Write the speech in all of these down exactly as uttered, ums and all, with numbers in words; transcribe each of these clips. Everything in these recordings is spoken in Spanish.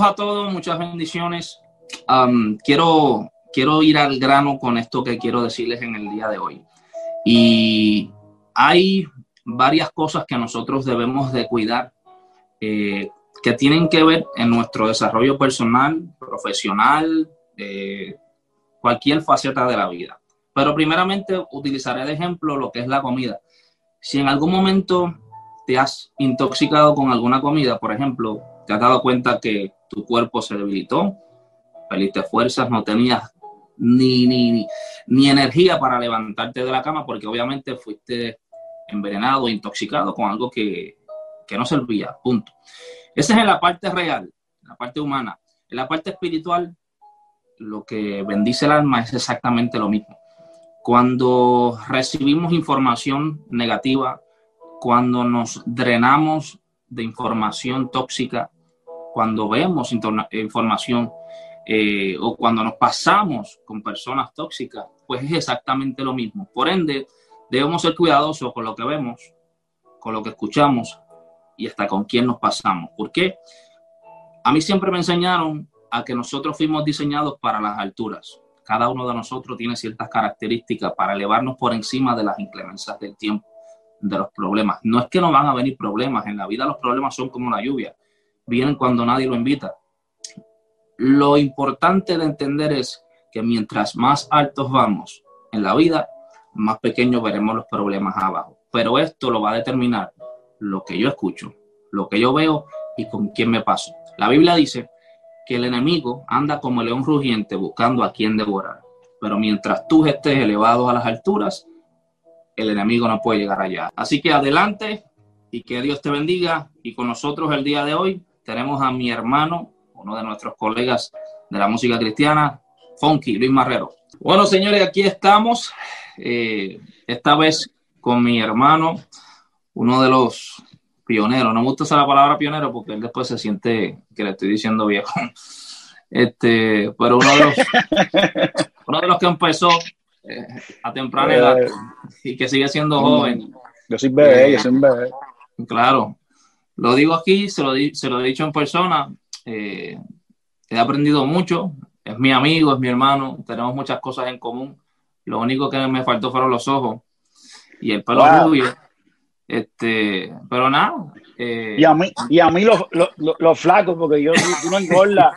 Saludos a todos, muchas bendiciones. Um, quiero, quiero ir al grano con esto que quiero decirles en el día de hoy. Y hay varias cosas que nosotros debemos de cuidar, eh, que tienen que ver en nuestro desarrollo personal, profesional, eh, cualquier faceta de la vida. Pero primeramente utilizaré de ejemplo lo que es la comida. Si en algún momento te has intoxicado con alguna comida, por ejemplo, te has dado cuenta que tu cuerpo se debilitó, perdiste fuerzas, no tenías ni, ni, ni, ni energía para levantarte de la cama porque obviamente fuiste envenenado, intoxicado con algo que, que no servía, punto. Esa es en la parte real, en la parte humana. En la parte espiritual, lo que bendice el alma es exactamente lo mismo. Cuando recibimos información negativa, cuando nos drenamos de información tóxica, cuando vemos información eh, o cuando nos pasamos con personas tóxicas, pues es exactamente lo mismo. Por ende, debemos ser cuidadosos con lo que vemos, con lo que escuchamos y hasta con quién nos pasamos. ¿Por qué? A mí siempre me enseñaron a que nosotros fuimos diseñados para las alturas. Cada uno de nosotros tiene ciertas características para elevarnos por encima de las inclemencias del tiempo, de los problemas. No es que no van a venir problemas. En la vida los problemas son como la lluvia. Vienen cuando nadie lo invita. Lo importante de entender es que mientras más altos vamos en la vida, más pequeños veremos los problemas abajo. Pero esto lo va a determinar lo que yo escucho, lo que yo veo y con quién me paso. La Biblia dice que el enemigo anda como el león rugiente buscando a quien devorar. Pero mientras tú estés elevado a las alturas, el enemigo no puede llegar allá. Así que adelante y que Dios te bendiga. Y con nosotros el día de hoy tenemos a mi hermano, uno de nuestros colegas de la música cristiana, Funky, Luis Marrero. Bueno, señores, aquí estamos. Eh, esta vez con mi hermano, uno de los pionero, no me gusta usar la palabra pionero porque él después se siente que le estoy diciendo viejo. Este, pero uno de los, uno de los que empezó eh, a temprana edad y que sigue siendo joven. Yo soy bebé, eh, yo soy un bebé. Claro, lo digo aquí, se lo, di, se lo he dicho en persona. Eh, he aprendido mucho, es mi amigo, es mi hermano, tenemos muchas cosas en común. Lo único que me faltó fueron los ojos y el pelo wow. rubio. Este, pero nada. Eh, y a mí, y a mí los lo, lo, lo flacos, porque yo tú no engordas.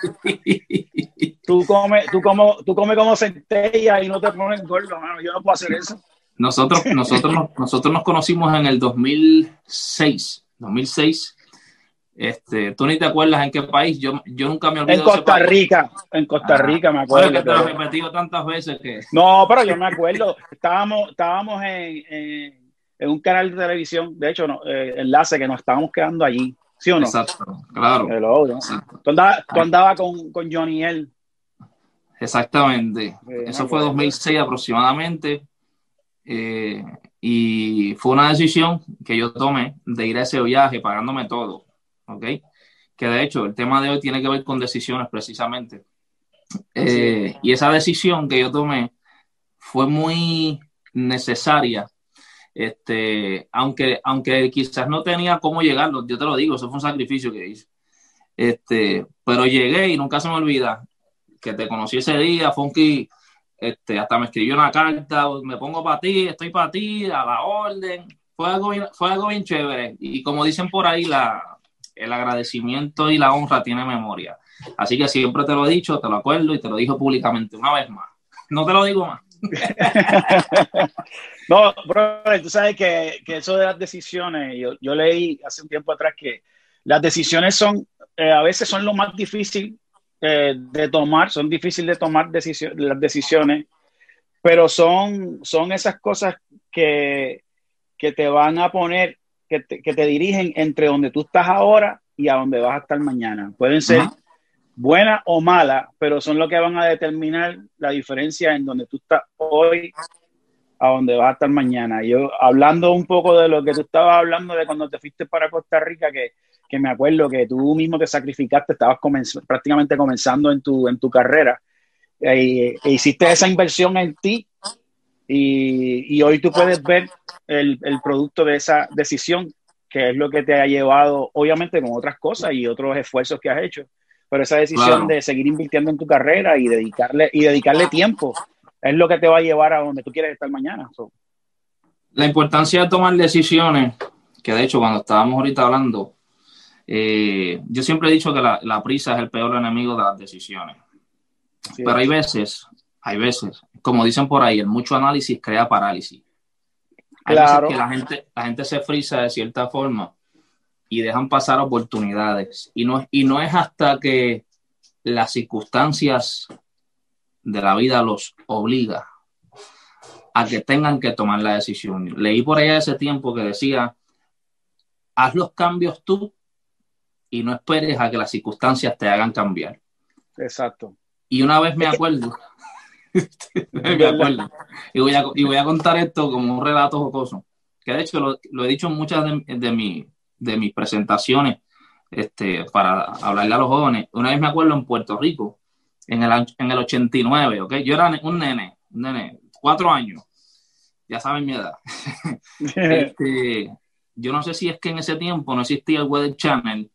tú comes, tú como, tú comes como centella y no te pones gordo, mano. Yo no puedo hacer eso. Nosotros, nosotros, nosotros nos conocimos en el dos mil seis. dos mil seis. Este, tú ni te acuerdas en qué país. Yo, yo nunca me olvido. En Costa Rica, en Costa Rica, ah, me acuerdo. Bueno, que te lo he repetido tantas veces que. No, pero yo me acuerdo. Estábamos, estábamos en, en en un canal de televisión, de hecho, no, eh, enlace que nos estábamos quedando allí, ¿sí o no? Exacto, claro. Hello, ¿no? Exacto. Tú andabas andaba con, con Johnny L. Exactamente. Eh, Eso fue dos mil seis aproximadamente. Eh, y fue una decisión que yo tomé de ir a ese viaje pagándome todo, ¿ok? Que de hecho, el tema de hoy tiene que ver con decisiones precisamente. Eh, sí. Y esa decisión que yo tomé fue muy necesaria. Este, aunque, aunque quizás no tenía cómo llegar, yo te lo digo, eso fue un sacrificio que hice. Este, pero llegué y nunca se me olvida que te conocí ese día, Funky, este, hasta me escribió una carta, me pongo para ti, estoy para ti, a la orden. Fue algo, bien, fue algo bien chévere. Y como dicen por ahí, la, el agradecimiento y la honra tiene memoria. Así que siempre te lo he dicho, te lo acuerdo y te lo digo públicamente una vez más. No te lo digo más. No, bro, tú sabes que, que eso de las decisiones, yo, yo leí hace un tiempo atrás que las decisiones son, eh, a veces son lo más difícil eh, de tomar, son difíciles de tomar decisión, las decisiones, pero son, son esas cosas que, que te van a poner, que te, que te dirigen entre donde tú estás ahora y a donde vas a estar mañana. Pueden ser uh-huh. buenas o malas, pero son lo que van a determinar la diferencia en donde tú estás hoy a donde vas a estar mañana. Yo, hablando un poco de lo que tú estabas hablando de cuando te fuiste para Costa Rica, que, que me acuerdo que tú mismo te sacrificaste, estabas comenz- prácticamente comenzando en tu, en tu carrera, e, e hiciste esa inversión en ti, y, y hoy tú puedes ver el, el producto de esa decisión, que es lo que te ha llevado, obviamente con otras cosas y otros esfuerzos que has hecho, pero esa decisión Claro. de seguir invirtiendo en tu carrera y dedicarle, y dedicarle tiempo es lo que te va a llevar a donde tú quieres estar mañana. So. La importancia de tomar decisiones, que de hecho cuando estábamos ahorita hablando, eh, yo siempre he dicho que la, la prisa es el peor enemigo de las decisiones. Sí, Pero hay veces, hay veces, como dicen por ahí, el mucho análisis crea parálisis. Hay claro. veces que la gente, la gente se frisa de cierta forma y dejan pasar oportunidades. Y no, y no es hasta que las circunstancias de la vida los obliga a que tengan que tomar la decisión. Leí por allá ese tiempo que decía, haz los cambios tú y no esperes a que las circunstancias te hagan cambiar. Exacto. Y una vez me acuerdo, me acuerdo, y voy, a, y voy a contar esto como un relato jocoso, que de hecho lo, lo he dicho en muchas de, de, mi, de mis presentaciones este, para hablarle a los jóvenes. Una vez me acuerdo en Puerto Rico, en el, en el ochenta y nueve, ¿ok? Yo era un nene, un nene, cuatro años, ya saben mi edad. este, yo no sé si es que en ese tiempo no existía el Weather Channel,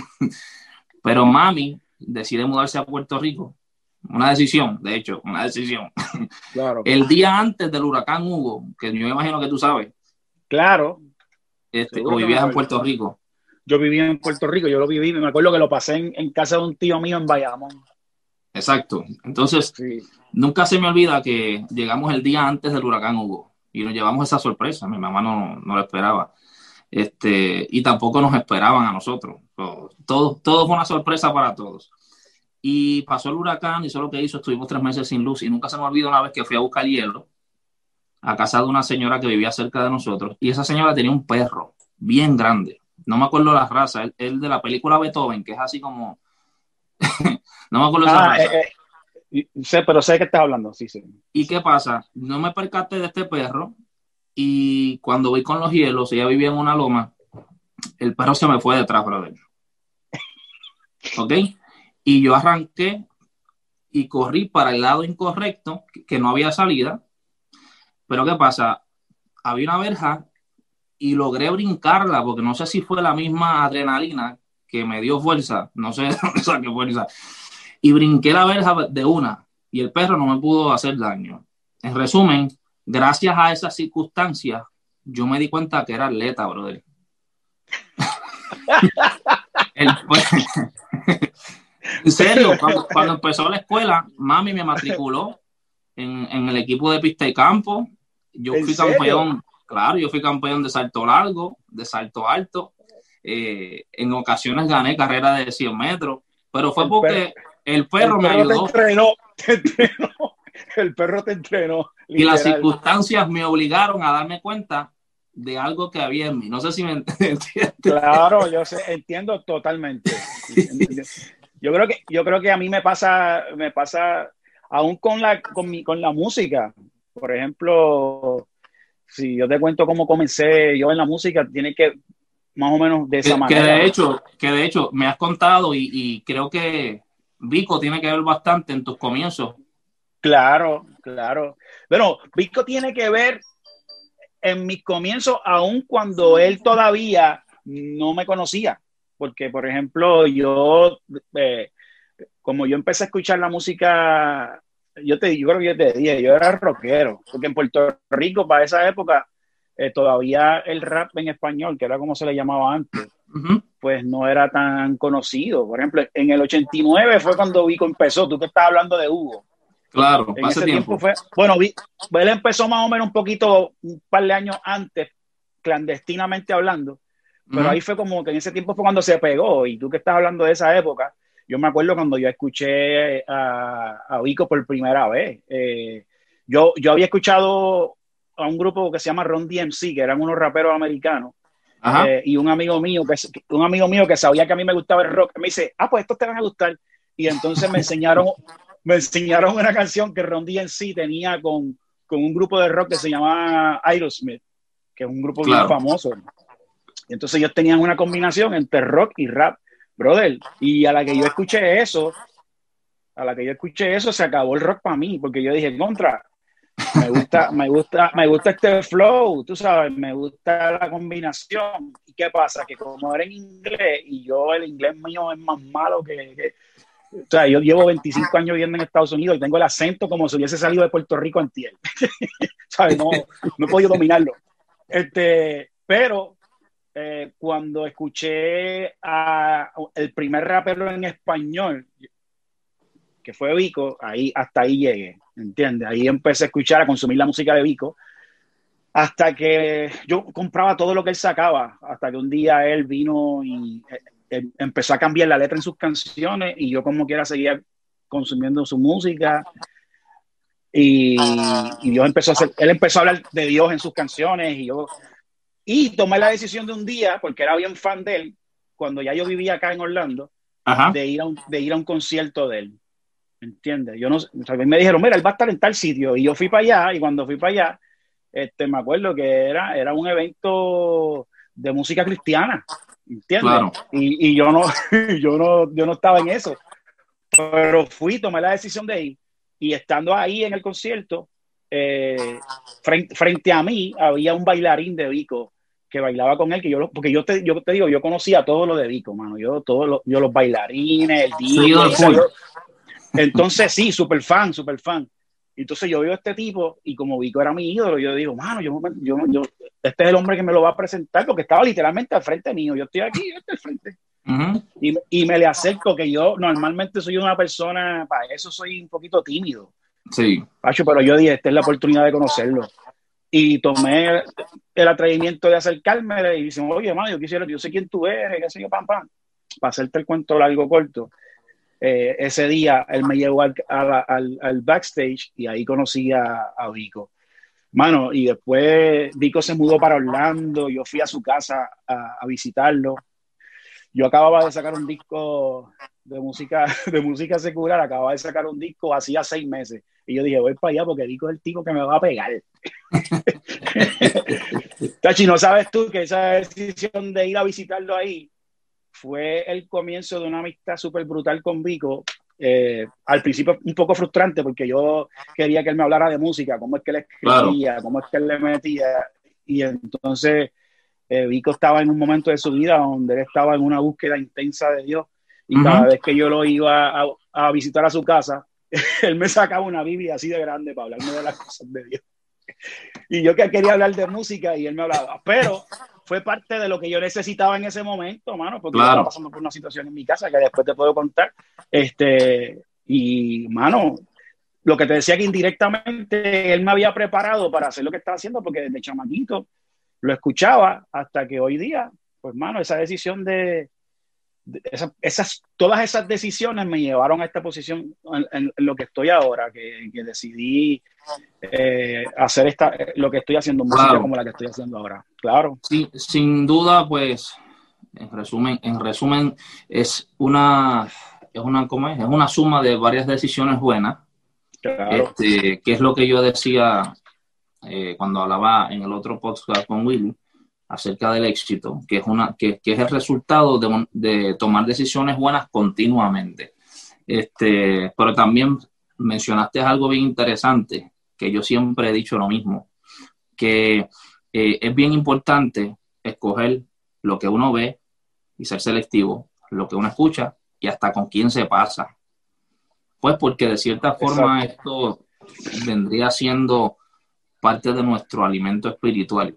pero mami decide mudarse a Puerto Rico. Una decisión, de hecho, una decisión. Claro. El día antes del huracán Hugo, que yo me imagino que tú sabes. Claro. Este, o vivías en Puerto Rico. Yo viví en Puerto Rico, yo lo viví, me acuerdo que lo pasé en, en casa de un tío mío en Bayamón. Exacto. Entonces, sí. Nunca se me olvida que llegamos el día antes del huracán Hugo y nos llevamos esa sorpresa. Mi mamá no, no lo esperaba. Este, y tampoco nos esperaban a nosotros. Todo, todo fue una sorpresa para todos. Y pasó el huracán y eso es lo que hizo. Estuvimos tres meses sin luz y nunca se me olvida una vez que fui a buscar hielo a casa de una señora que vivía cerca de nosotros y esa señora tenía un perro bien grande. No me acuerdo la raza. Él, él de la película Beethoven, que es así como... no me acuerdo esa ah, raza. Eh, eh, sé, pero sé de qué estás hablando. Sí, sí. ¿Y qué pasa? No me percaté de este perro y cuando voy con los hielos, ella vivía en una loma, el perro se me fue detrás, brother. ¿Ok? Y yo arranqué y corrí para el lado incorrecto, que no había salida. Pero ¿qué pasa? Había una verja y logré brincarla, porque no sé si fue la misma adrenalina que me dio fuerza, no sé de dónde saqué fuerza. Y brinqué la verja de una y el perro no me pudo hacer daño. En resumen, gracias a esas circunstancias, yo me di cuenta que era atleta, brother. el, en serio, cuando, cuando empezó la escuela, mami me matriculó en, en el equipo de pista y campo. Yo fui serio? campeón, claro, yo fui campeón de salto largo, de salto alto. Eh, en ocasiones gané carrera de cien metros, pero fue el porque perro, el perro el me perro ayudó. Te entrenó, te entrenó. El perro te entrenó. Literal. Y las circunstancias me obligaron a darme cuenta de algo que había en mí. No sé si me entiendes. Claro, yo sé, entiendo totalmente. Yo creo que, yo creo que a mí me pasa, me pasa aún con la, con mi, con la música. Por ejemplo, si yo te cuento cómo comencé yo en la música, tiene que más o menos de esa que, manera. Que de hecho, que de hecho me has contado y, y creo que Vico tiene que ver bastante en tus comienzos. Claro, claro. Bueno, Vico tiene que ver en mis comienzos, aun cuando él todavía no me conocía. Porque, por ejemplo, yo, eh, como yo empecé a escuchar la música, yo, te, yo creo que yo te dije, yo era rockero. Porque en Puerto Rico, para esa época, eh, todavía el rap en español, que era como se le llamaba antes, uh-huh. pues no era tan conocido. Por ejemplo, en el ochenta y nueve fue cuando Vico empezó. Tú que estás hablando de Hugo. Claro, en ese tiempo. tiempo fue, bueno, él empezó más o menos un poquito, un par de años antes, clandestinamente hablando, pero uh-huh. ahí fue como que en ese tiempo fue cuando se pegó, y tú que estás hablando de esa época, yo me acuerdo cuando yo escuché a, a Vico por primera vez, eh, yo, yo había escuchado a un grupo que se llama Run D M C, que eran unos raperos americanos, uh-huh. eh, y un amigo mío que un amigo mío que sabía que a mí me gustaba el rock, me dice, ah, pues estos te van a gustar, y entonces me enseñaron me enseñaron una canción que Run D M C tenía con, con un grupo de rock que se llamaba Aerosmith, que es un grupo claro. bien famoso. Y entonces ellos tenían una combinación entre rock y rap, brother. Y a la que yo escuché eso, a la que yo escuché eso, se acabó el rock para mí, porque yo dije, contra, me gusta, me gusta, me gusta este flow, tú sabes, me gusta la combinación. ¿Y qué pasa? Que como era en inglés, y yo el inglés mío es más malo que... que O sea, yo llevo veinticinco años viviendo en Estados Unidos y tengo el acento como si hubiese salido de Puerto Rico antier. ¿Sabes? No, no he podido dominarlo. Este, pero eh, cuando escuché a el primer rapero en español, que fue Vico, ahí, hasta ahí llegué, ¿entiendes? Ahí empecé a escuchar, a consumir la música de Vico, hasta que yo compraba todo lo que él sacaba, hasta que un día él vino y eh, empezó a cambiar la letra en sus canciones y yo como quiera seguía consumiendo su música y, y Dios empezó a hacer, él empezó a hablar de Dios en sus canciones y yo y tomé la decisión de un día, porque era bien fan de él, cuando ya yo vivía acá en Orlando, Ajá. de ir a un, de ir a un concierto de él. ¿Entiendes? Yo no, o sea, me dijeron, mira, él va a estar en tal sitio. Y yo fui para allá, y cuando fui para allá, este, me acuerdo que era, era un evento de música cristiana. ¿Entiendes? Claro. Y, y yo no, yo no, yo no estaba en eso. Pero fui, tomé la decisión de ir. Y estando ahí en el concierto, eh, frente, frente a mí había un bailarín de Vico que bailaba con él, que yo, porque yo te, yo te digo, yo conocía todo lo de Vico, mano. Yo, todo lo, yo los bailarines, el D J. Entonces, sí, súper fan, súper fan. Entonces yo veo a este tipo y como Vico era mi ídolo, yo digo, mano, yo, yo, yo, este es el hombre que me lo va a presentar porque estaba literalmente al frente mío. Yo estoy aquí, yo estoy al frente. Uh-huh. Y, y me le acerco, que yo normalmente soy una persona, para eso soy un poquito tímido. Sí. Pacho, pero yo dije, esta es la oportunidad de conocerlo. Y tomé el atrevimiento de acercarme y dicen, oye, mano, yo quisiera, yo sé quién tú eres, qué sé yo, pam, pam. Para hacerte el cuento largo corto. Eh, ese día él me llevó al, al, al backstage y ahí conocí a, a Vico. Mano, y después Vico se mudó para Orlando, yo fui a su casa a, a visitarlo. Yo acababa de sacar un disco de música, de música secular, acababa de sacar un disco hacía seis meses. Y yo dije, voy para allá porque Vico es el tipo que me va a pegar. Tachi, ¿no sabes tú que esa decisión de ir a visitarlo ahí fue el comienzo de una amistad súper brutal con Vico? Eh, al principio un poco frustrante porque yo quería que él me hablara de música, cómo es que él escribía, claro, cómo es que él le metía. Y entonces eh, Vico estaba en un momento de su vida donde él estaba en una búsqueda intensa de Dios. Y uh-huh. cada vez que yo lo iba a, a visitar a su casa, él me sacaba una Biblia así de grande para hablarme de las cosas de Dios. Y yo que quería hablar de música y él me hablaba. Pero fue parte de lo que yo necesitaba en ese momento, mano, porque claro, yo estaba pasando por una situación en mi casa que después te puedo contar. Este, y, mano, lo que te decía que indirectamente él me había preparado para hacer lo que estaba haciendo, porque desde chamaquito lo escuchaba hasta que hoy día, pues, mano, esa decisión de, de esas, esas, todas esas decisiones me llevaron a esta posición en, en, en lo que estoy ahora, que, que decidí eh, hacer esta, lo que estoy haciendo, música claro, como la que estoy haciendo ahora. Claro. Sí, sin duda, pues, en resumen, en resumen, es una, es una, ¿cómo es? Es una suma de varias decisiones buenas. Claro. Este, que es lo que yo decía eh, cuando hablaba en el otro podcast con Willy acerca del éxito, que es una, que, que es el resultado de, de tomar decisiones buenas continuamente. Este, pero también mencionaste algo bien interesante, que yo siempre he dicho lo mismo, que eh, es bien importante escoger lo que uno ve y ser selectivo, lo que uno escucha y hasta con quién se pasa. Pues porque de cierta forma Exacto. esto vendría siendo parte de nuestro alimento espiritual.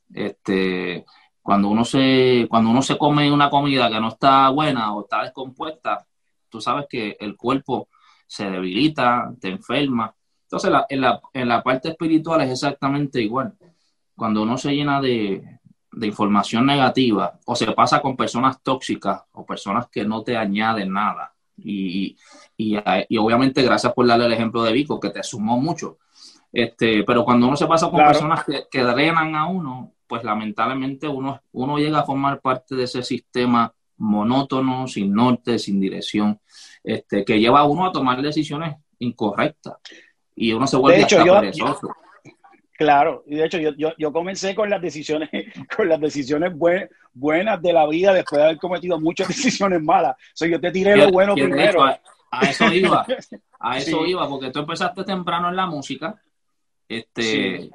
Este, cuando uno se, cuando uno se come una comida que no está buena o está descompuesta, tú sabes que el cuerpo se debilita, te enferma. Entonces, la, en, la, en la parte espiritual es exactamente igual. Cuando uno se llena de, de información negativa o se pasa con personas tóxicas o personas que no te añaden nada, y, y, y obviamente gracias por darle el ejemplo de Vico, que te sumó mucho. Este, pero cuando uno se pasa con claro. personas que, que drenan a uno, pues lamentablemente uno, uno llega a formar parte de ese sistema monótono, sin norte, sin dirección, este, que lleva a uno a tomar decisiones incorrectas y uno se vuelve de hecho, hasta yo, perezoso. Yo, claro, y de hecho yo, yo, yo comencé con las decisiones, con las decisiones buen, buenas de la vida después de haber cometido muchas decisiones malas. O sea, yo te tiré lo bueno primero. A, a eso iba, a eso sí. iba, porque tú empezaste temprano en la música, este, sí.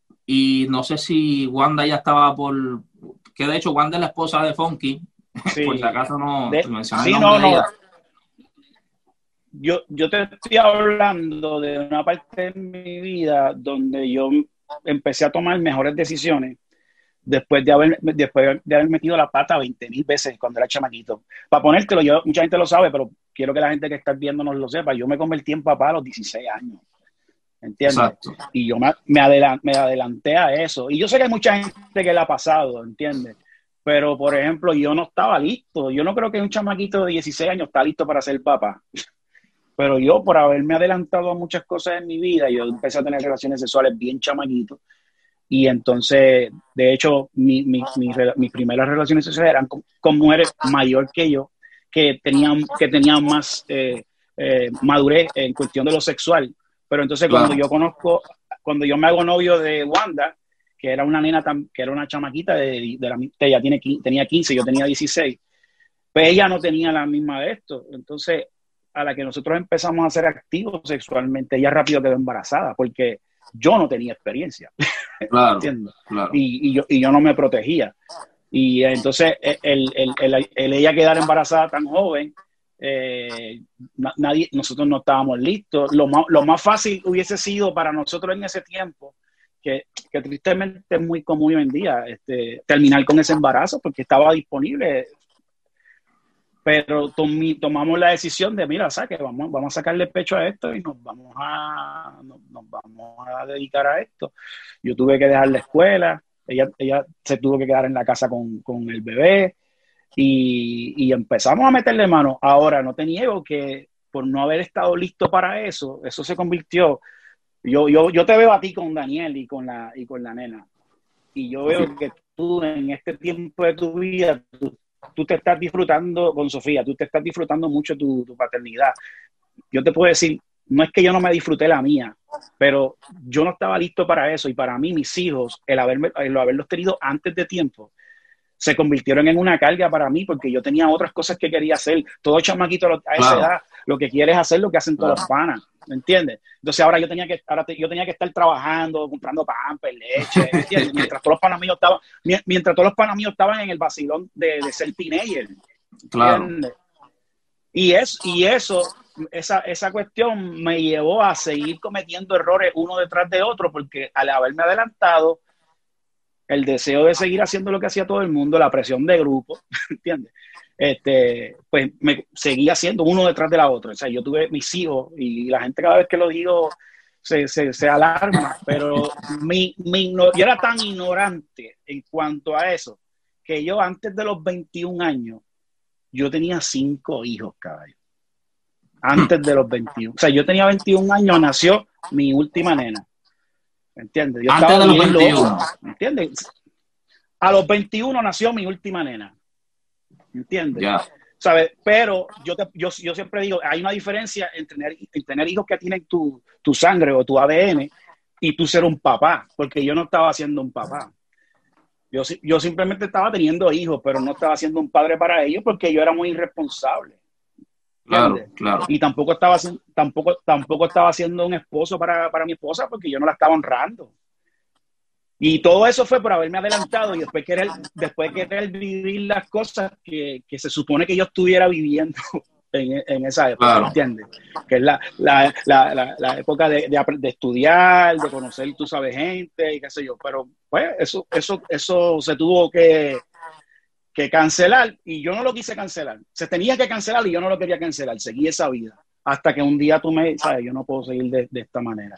y no sé si Wanda ya estaba por, que de hecho Wanda es la esposa de Funky, sí. por si acaso no de, mencioné sí, el nombre no, de ella. No. yo, yo te estoy hablando de una parte de mi vida donde yo empecé a tomar mejores decisiones después de haber, después de haber metido la pata veinte mil veces cuando era chamaquito. Para ponértelo, yo, mucha gente lo sabe, pero quiero que la gente que está viéndonos lo sepa. Yo me convertí en papá a los dieciséis años. ¿Entiendes? Exacto. Y yo me, me, adelant, me adelanté a eso. Y yo sé que hay mucha gente que le ha pasado, ¿entiendes? Pero, por ejemplo, yo no estaba listo. Yo no creo que un chamaquito de dieciséis años está listo para ser papá. Pero yo, por haberme adelantado a muchas cosas en mi vida, yo empecé a tener relaciones sexuales bien chamaquitos. Y entonces, de hecho, mi, mi, mi, mis primeras relaciones sexuales eran con, con mujeres mayor que yo, que tenían, que tenían más eh, eh, madurez en cuestión de lo sexual. Pero entonces claro. cuando yo conozco, cuando yo me hago novio de Wanda, que era una nena, tan, que era una chamaquita, de, de la, ella tiene, tenía quince, yo tenía dieciséis, pues ella no tenía la misma de esto. Entonces, a la que nosotros empezamos a ser activos sexualmente, ella rápido quedó embarazada, porque yo no tenía experiencia. Claro, claro. Y, y, yo, y yo no me protegía. Y entonces, el, el, el, el ella quedar embarazada tan joven, eh, nadie, nosotros no estábamos listos. Lo más, lo más fácil hubiese sido para nosotros en ese tiempo, que, que tristemente es muy común hoy en día, este, terminar con ese embarazo porque estaba disponible. Pero tom, tomamos la decisión de, mira, saque, vamos, vamos a sacarle pecho a esto y nos vamos a, nos, nos vamos a dedicar a esto. Yo tuve que dejar la escuela, ella, ella se tuvo que quedar en la casa con, con el bebé y, y empezamos a meterle mano. Ahora, no te niego que por no haber estado listo para eso, eso se convirtió, yo, yo, yo te veo a ti con Daniel y con la, y con la nena, y yo veo que tú en este tiempo de tu vida, tú, tú te estás disfrutando con Sofía, tú te estás disfrutando mucho tu, tu paternidad. Yo te puedo decir, no es que yo no me disfruté la mía, pero yo no estaba listo para eso, y para mí mis hijos, el, haberme, el haberlos tenido antes de tiempo, se convirtieron en una carga para mí, porque yo tenía otras cosas que quería hacer. Todo chamaquito a esa claro. edad, lo que quiere es hacer lo que hacen todos Claro. los panas, ¿me entiendes? Entonces ahora yo tenía que, ahora te, yo tenía que estar trabajando, comprando pampers, leche, ¿me entiendes? Mientras todos los panas míos estaban, mientras todos los panas míos estaban en el vacilón de, de ser teenager, Claro. Y, es, y eso, esa, esa cuestión me llevó a seguir cometiendo errores uno detrás de otro, porque al haberme adelantado, el deseo de seguir haciendo lo que hacía todo el mundo, la presión de grupo, ¿entiendes? Este, pues me seguía haciendo uno detrás de la otra. O sea, yo tuve mis hijos y la gente cada vez que lo digo se, se, se alarma, pero mi, mi, yo era tan ignorante en cuanto a eso que yo antes de los veintiún años, yo tenía cinco hijos, caballo. Antes de los veintiún. O sea, yo tenía veintiún años, nació mi última nena. ¿Me entiendes? Yo Antes estaba de los bien veintiuno. loco, ¿me entiendes? A los veintiuno nació mi última nena. ¿Me entiendes? Ya. ¿Sabes? Pero yo, te, yo, yo siempre digo, hay una diferencia entre tener, entre tener hijos que tienen tu, tu sangre o tu A D N y tú ser un papá, porque yo no estaba siendo un papá. Yo, yo simplemente estaba teniendo hijos, pero no estaba siendo un padre para ellos porque yo era muy irresponsable. Claro, claro. Y tampoco estaba, tampoco, tampoco estaba siendo un esposo para, para mi esposa porque yo no la estaba honrando. Y todo eso fue por haberme adelantado y después querer, después querer vivir las cosas que, que se supone que yo estuviera viviendo en, en esa época, claro. ¿entiendes? Que es la, la, la, la, la época de, de, de estudiar, de conocer, tú sabes, gente y qué sé yo. Pero pues eso, eso, eso se tuvo que... que cancelar, y yo no lo quise cancelar. Se tenía que cancelar y yo no lo quería cancelar. Seguí esa vida. Hasta que un día tú me, sabes, yo no puedo seguir de, de esta manera.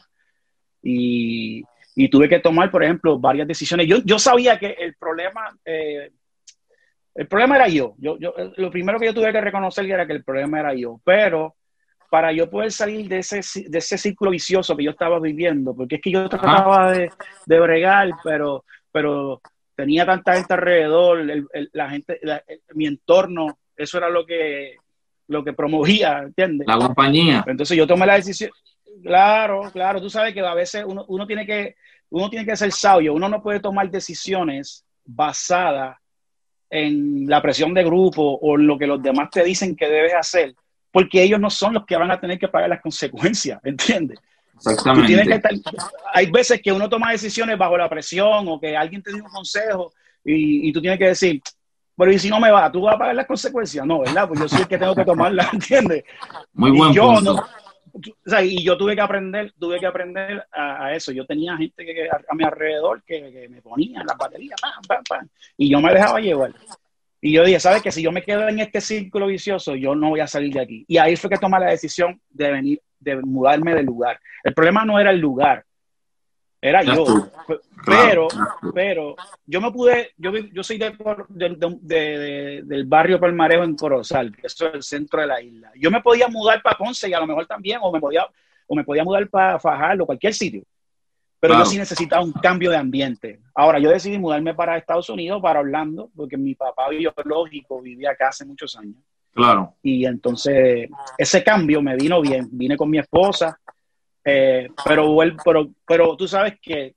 Y, y tuve que tomar, por ejemplo, varias decisiones. Yo, yo sabía que el problema, eh, el problema era yo. Yo, yo. Lo primero que yo tuve que reconocer era que el problema era yo. Pero para yo poder salir de ese, de ese círculo vicioso que yo estaba viviendo, porque es que yo trataba de, de bregar, pero... pero tenía tanta gente alrededor, el, el, la gente, la, el, mi entorno, eso era lo que, lo que promovía, ¿entiendes? La compañía. Entonces yo tomé la decisión, claro, claro, tú sabes que a veces uno, uno, tiene que, uno tiene que ser sabio, uno no puede tomar decisiones basadas en la presión de grupo o en lo que los demás te dicen que debes hacer, porque ellos no son los que van a tener que pagar las consecuencias, ¿entiendes? Exactamente. Tú tienes que estar, hay veces que uno toma decisiones bajo la presión o que alguien te dio un consejo y, y tú tienes que decir, pero ¿y si no me va? ¿Tú vas a pagar las consecuencias? No, ¿verdad? Pues yo soy el que tengo que tomarlas, ¿entiendes? Muy buen y yo punto. No, o sea, y yo tuve que aprender, tuve que aprender a, a eso. Yo tenía gente que, que a, a mi alrededor que, que me ponía las baterías, pam, pam, pam, y yo me dejaba llevar. Y yo dije, ¿sabes qué? Si yo me quedo en este círculo vicioso, yo no voy a salir de aquí. Y ahí fue que tomé la decisión de venir, de mudarme del lugar. El problema no era el lugar, era Ya yo. tú. Pero, Claro. pero yo me pude, yo, yo soy de, de, de, de, del barrio Palmarejo en Corozal, que eso es el centro de la isla. Yo me podía mudar para Ponce y a lo mejor también, o me podía, o me podía mudar para Fajardo, cualquier sitio. Pero Claro. yo sí necesitaba un cambio de ambiente. Ahora, yo decidí mudarme para Estados Unidos, para Orlando, porque mi papá biológico vivía acá hace muchos años. Claro. Y entonces, ese cambio me vino bien. Vine con mi esposa, eh, pero, pero, pero tú sabes que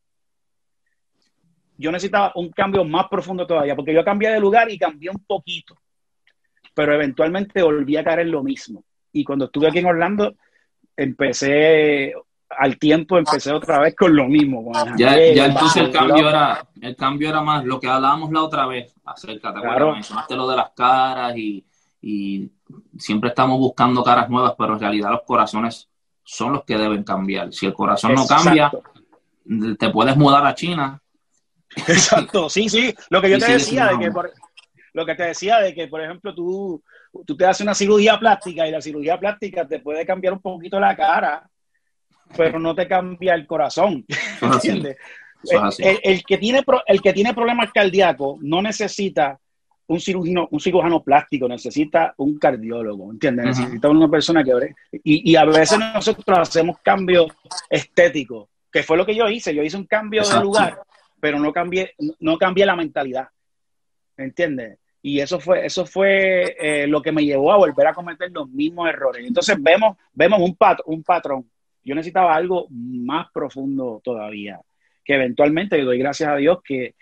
yo necesitaba un cambio más profundo todavía, porque yo cambié de lugar y cambié un poquito, pero eventualmente volví a caer en lo mismo. Y cuando estuve aquí en Orlando, empecé... al tiempo empecé otra vez con lo mismo, con el Ya, jangueo, ya el entonces el vacilón. cambio era, el cambio era más lo que hablábamos la otra vez acerca, ¿te acuerdas? Claro. Mencionaste lo de las caras y, y siempre estamos buscando caras nuevas, pero en realidad los corazones son los que deben cambiar. Si el corazón no cambia, Exacto. te puedes mudar a China. Exacto, sí, sí. Lo que yo Y te sigue decía siendo de que, por, lo que te decía de que, por ejemplo, tú, tú te haces una cirugía plástica y la cirugía plástica te puede cambiar un poquito la cara, pero no te cambia el corazón, Eso es así. ¿entiendes? Eso es así. El, el, que tiene, el que tiene problemas cardíacos no necesita un cirujano, un cirujano plástico, necesita un cardiólogo, ¿entiendes? Uh-huh. Necesita una persona que... Y, y a veces nosotros hacemos cambios estéticos, que fue lo que yo hice. Yo hice un cambio Exacto. de lugar, pero no cambié, no cambié la mentalidad, ¿entiendes? Y eso fue, eso fue eh, lo que me llevó a volver a cometer los mismos errores. Entonces vemos, vemos un, pat, un patrón. Yo necesitaba algo más profundo todavía, que eventualmente le doy gracias a Dios que,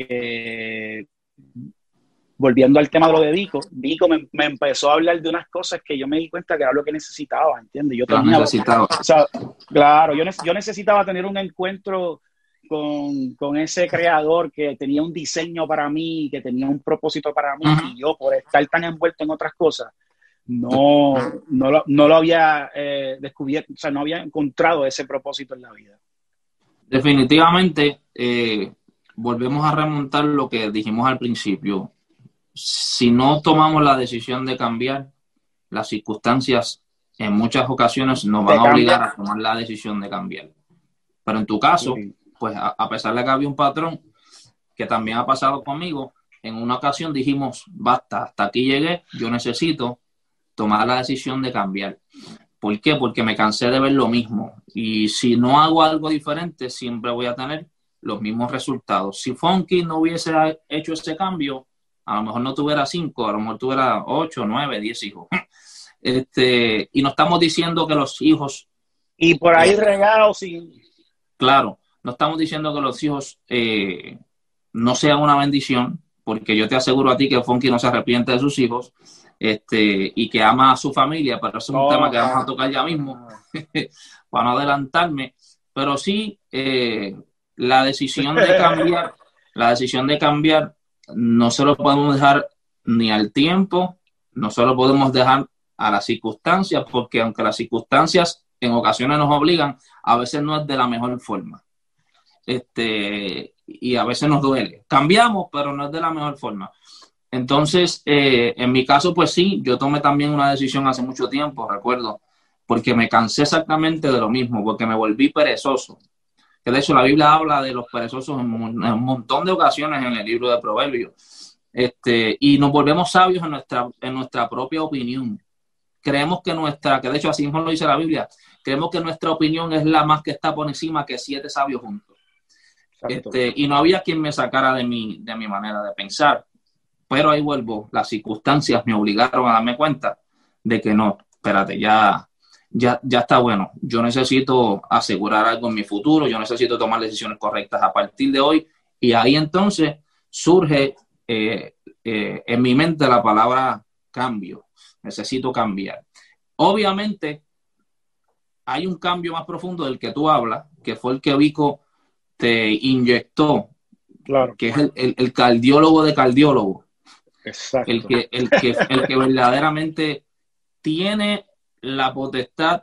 que volviendo al tema de lo de Vico, Vico me, me empezó a hablar de unas cosas que yo me di cuenta que era lo que necesitaba, ¿entiendes? Yo tenía, necesitaba. O sea, claro, yo, yo necesitaba tener un encuentro con, con ese creador que tenía un diseño para mí, que tenía un propósito para mí, uh-huh. y yo por estar tan envuelto en otras cosas, no, no, lo, no lo había eh, descubierto, o sea, no había encontrado ese propósito en la vida. Definitivamente, eh, volvemos a remontar lo que dijimos al principio. Si no tomamos la decisión de cambiar, las circunstancias en muchas ocasiones nos van a obligar a tomar la decisión de cambiar. Pero en tu caso, sí. pues a, a pesar de que había un patrón que también ha pasado conmigo, en una ocasión dijimos, basta, hasta aquí llegué, yo necesito tomar la decisión de cambiar. ¿Por qué? Porque me cansé de ver lo mismo. Y si no hago algo diferente, siempre voy a tener los mismos resultados. Si Funky no hubiese hecho ese cambio, a lo mejor no tuviera cinco, a lo mejor tuviera ocho, nueve, diez hijos. Este, y no estamos diciendo que los hijos... Y por ahí eh, regados sin... Claro, no estamos diciendo que los hijos eh, no sean una bendición, porque yo te aseguro a ti que Funky no se arrepiente de sus hijos, este, y que ama a su familia, pero eso es un oh, tema que vamos a tocar ya mismo, para no adelantarme. Pero sí, eh, la decisión de cambiar, la decisión de cambiar, no se lo podemos dejar ni al tiempo, no se lo podemos dejar a las circunstancias, porque aunque las circunstancias en ocasiones nos obligan, a veces no es de la mejor forma. Este, y a veces nos duele. Cambiamos, pero no es de la mejor forma. Entonces, eh, en mi caso, pues sí, yo tomé también una decisión hace mucho tiempo, recuerdo, porque me cansé exactamente de lo mismo, porque me volví perezoso. Que de hecho la Biblia habla de los perezosos en un, en un montón de ocasiones en el libro de Proverbios. Este, y nos volvemos sabios en nuestra, en nuestra propia opinión. Creemos que nuestra, que de hecho así mismo lo dice la Biblia, creemos que nuestra opinión es la más que está por encima que siete sabios juntos. Este, y no había quien me sacara de mi, de mi manera de pensar. Pero ahí vuelvo, las circunstancias me obligaron a darme cuenta de que no, espérate, ya, ya, ya está bueno. Yo necesito asegurar algo en mi futuro, yo necesito tomar decisiones correctas a partir de hoy. Y ahí entonces surge eh, eh, en mi mente la palabra cambio. Necesito cambiar. Obviamente, hay un cambio más profundo del que tú hablas, que fue el que Vico te inyectó, claro. que es el, el, el cardiólogo de cardiólogos. Exacto. El que, el que, el que verdaderamente tiene la potestad,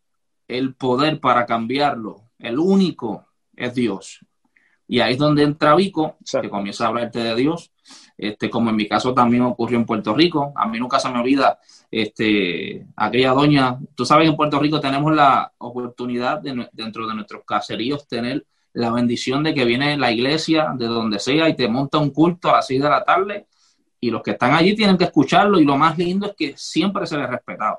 el poder para cambiarlo, el único es Dios. Y ahí es donde entra Vico, que comienza a hablarte de Dios, este, como en mi caso también ocurrió en Puerto Rico. A mí nunca se me olvida este, aquella doña. Tú sabes que en Puerto Rico tenemos la oportunidad de, dentro de nuestros caseríos, tener la bendición de que viene la iglesia de donde sea y te monta un culto a las seis de la tarde, y los que están allí tienen que escucharlo, y lo más lindo es que siempre se les respetaba.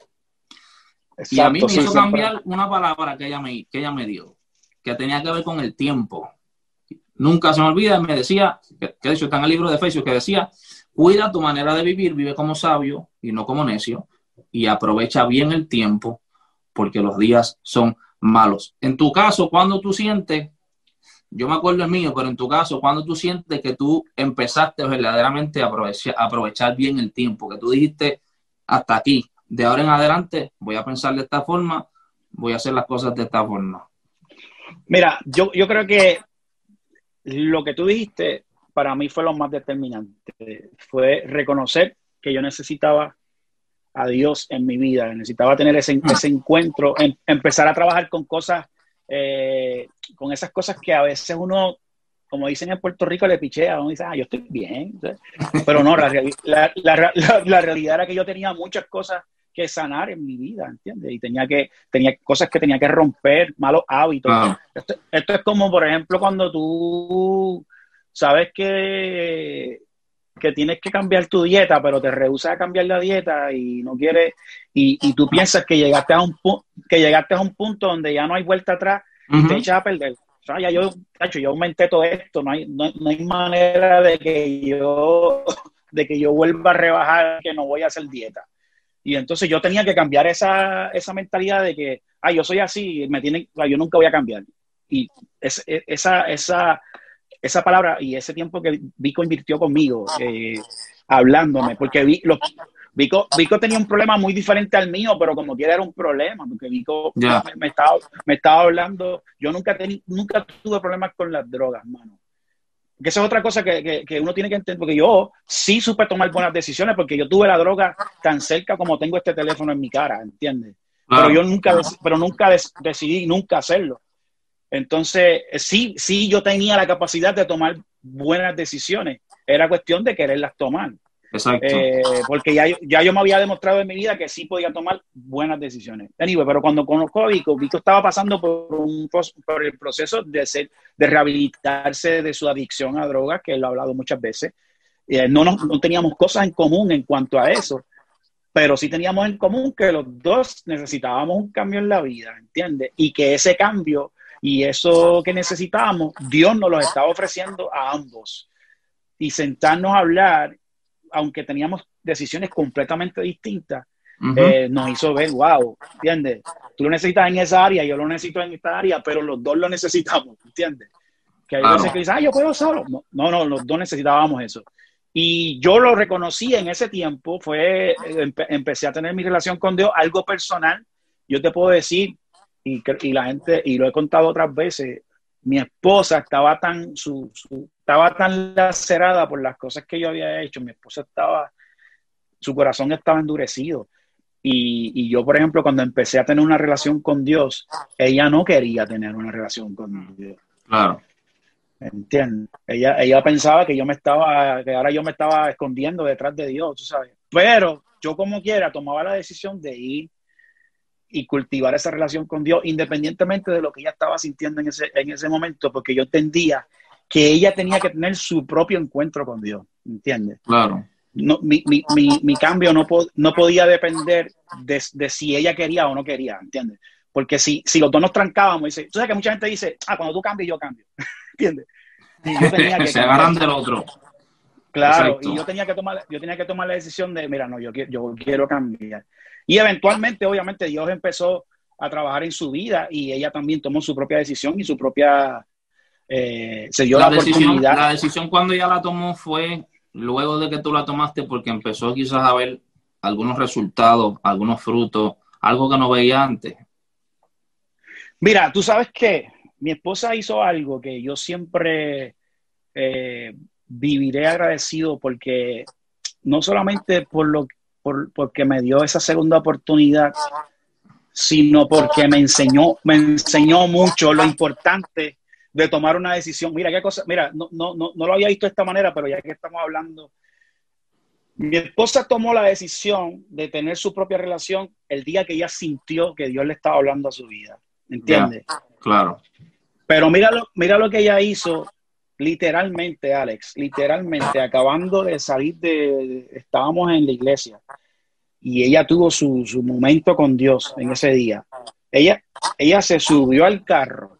Exacto, y a mí me sí, hizo siempre. cambiar una palabra que ella, me, que ella me dio, que tenía que ver con el tiempo. Nunca se me olvida, me decía, que, que de hecho está en el libro de Efesios, que decía: cuida tu manera de vivir, vive como sabio y no como necio, y aprovecha bien el tiempo, porque los días son malos. En tu caso, cuando tú sientes, yo me acuerdo el mío, pero en tu caso, cuando tú sientes que tú empezaste verdaderamente a aprovechar, a aprovechar bien el tiempo, que tú dijiste: hasta aquí, de ahora en adelante voy a pensar de esta forma, voy a hacer las cosas de esta forma. Mira, yo, yo creo que lo que tú dijiste para mí fue lo más determinante. Fue reconocer que yo necesitaba a Dios en mi vida, necesitaba tener ese, ese encuentro, en, empezar a trabajar con cosas, eh, con esas cosas que a veces uno, como dicen en Puerto Rico, le pichea, uno dice: ah, yo estoy bien, ¿sabes? Pero no, la, la, la, la, la realidad era que yo tenía muchas cosas que sanar en mi vida, ¿entiendes? Y tenía que, tenía cosas que tenía que romper, malos hábitos. Ah. Esto, esto es como, por ejemplo, cuando tú sabes que, que tienes que cambiar tu dieta, pero te rehusas a cambiar la dieta y no quieres, y, y tú piensas que llegaste a un pu- que llegaste a un punto donde ya no hay vuelta atrás y uh-huh. te echas a perder. O sea, ya yo, tacho, yo aumenté todo esto, no hay, no, no hay manera de que yo, de que yo vuelva a rebajar, que no voy a hacer dieta. Y entonces yo tenía que cambiar esa, esa mentalidad de que, ah, yo soy así, me tienen, yo nunca voy a cambiar. Y es, es, esa, esa, esa palabra y ese tiempo que Vico invirtió conmigo, eh, hablándome, porque vi, los, Vico, Vico tenía un problema muy diferente al mío, pero como quiera era un problema, porque Vico yeah. me, me, estaba, me estaba hablando, yo nunca, tení, nunca tuve problemas con las drogas, mano. Que esa es otra cosa que, que, que uno tiene que entender, porque yo sí supe tomar buenas decisiones, porque yo tuve la droga tan cerca como tengo este teléfono en mi cara, ¿entiendes? Claro, pero yo nunca, claro. pero nunca des, decidí nunca hacerlo. Entonces, sí, sí yo tenía la capacidad de tomar buenas decisiones. Era cuestión de quererlas tomar. Exacto. Eh, porque ya, ya yo me había demostrado en mi vida que sí podía tomar buenas decisiones. Anyway, pero cuando conozco a Vico, Vico estaba pasando por, un, por el proceso de, ser, de rehabilitarse de su adicción a drogas, que él ha hablado muchas veces. Eh, no, no, no teníamos cosas en común en cuanto a eso, pero sí teníamos en común que los dos necesitábamos un cambio en la vida, ¿entiendes? Y que ese cambio y eso que necesitábamos, Dios nos lo estaba ofreciendo a ambos. Y sentarnos a hablar, aunque teníamos decisiones completamente distintas, uh-huh. eh, nos hizo ver, wow, ¿entiendes? Tú lo necesitas en esa área, yo lo necesito en esta área, pero los dos lo necesitamos, ¿entiendes? Que hay claro. veces que dicen, ah, yo puedo solo. No, no, no, los dos necesitábamos eso. Y yo lo reconocí en ese tiempo, fue, empe- empecé a tener mi relación con Dios, algo personal. Yo te puedo decir, y, y la gente, y lo he contado otras veces, mi esposa estaba tan, su, su, estaba tan lacerada por las cosas que yo había hecho, mi esposa estaba, su corazón estaba endurecido. Y, y yo, por ejemplo, cuando empecé a tener una relación con Dios, ella no quería tener una relación con Dios. Claro. ¿Entiendes? Ella, ella pensaba que yo me estaba, que ahora yo me estaba escondiendo detrás de Dios, tú sabes. Pero yo como quiera tomaba la decisión de ir y cultivar esa relación con Dios, independientemente de lo que ella estaba sintiendo en ese, en ese momento, porque yo entendía que ella tenía que tener su propio encuentro con Dios, ¿entiendes? Claro. No, mi, mi, mi, mi cambio no, po, no podía depender de, de si ella quería o no quería, ¿entiendes? Porque si, si los dos nos trancábamos, dice, tú sabes que mucha gente dice, ah, cuando tú cambias, yo cambio, ¿entiendes? Y yo tenía que se agarran del otro. Claro, Exacto. y yo tenía que tomar, yo tenía que tomar la decisión de, mira, no, yo, yo quiero cambiar. Y eventualmente, obviamente, Dios empezó a trabajar en su vida y ella también tomó su propia decisión y su propia, eh, se dio la, la decisión, oportunidad. La decisión cuando ella la tomó fue luego de que tú la tomaste, porque empezó quizás a ver algunos resultados, algunos frutos, algo que no veía antes. Mira, tú sabes que mi esposa hizo algo que yo siempre eh, viviré agradecido, porque no solamente por lo, por, porque me dio esa segunda oportunidad, sino porque me enseñó, me enseñó mucho lo importante de tomar una decisión. Mira qué cosa, mira, no, no, no, no lo había visto de esta manera, pero ya que estamos hablando, mi esposa tomó la decisión de tener su propia relación el día que ella sintió que Dios le estaba hablando a su vida. ¿Entiendes? Yeah, claro. Pero mira lo, mira lo que ella hizo, literalmente, Alex, literalmente, acabando de salir de, de estábamos en la iglesia y ella tuvo su, su momento con Dios en ese día. Ella, ella se subió al carro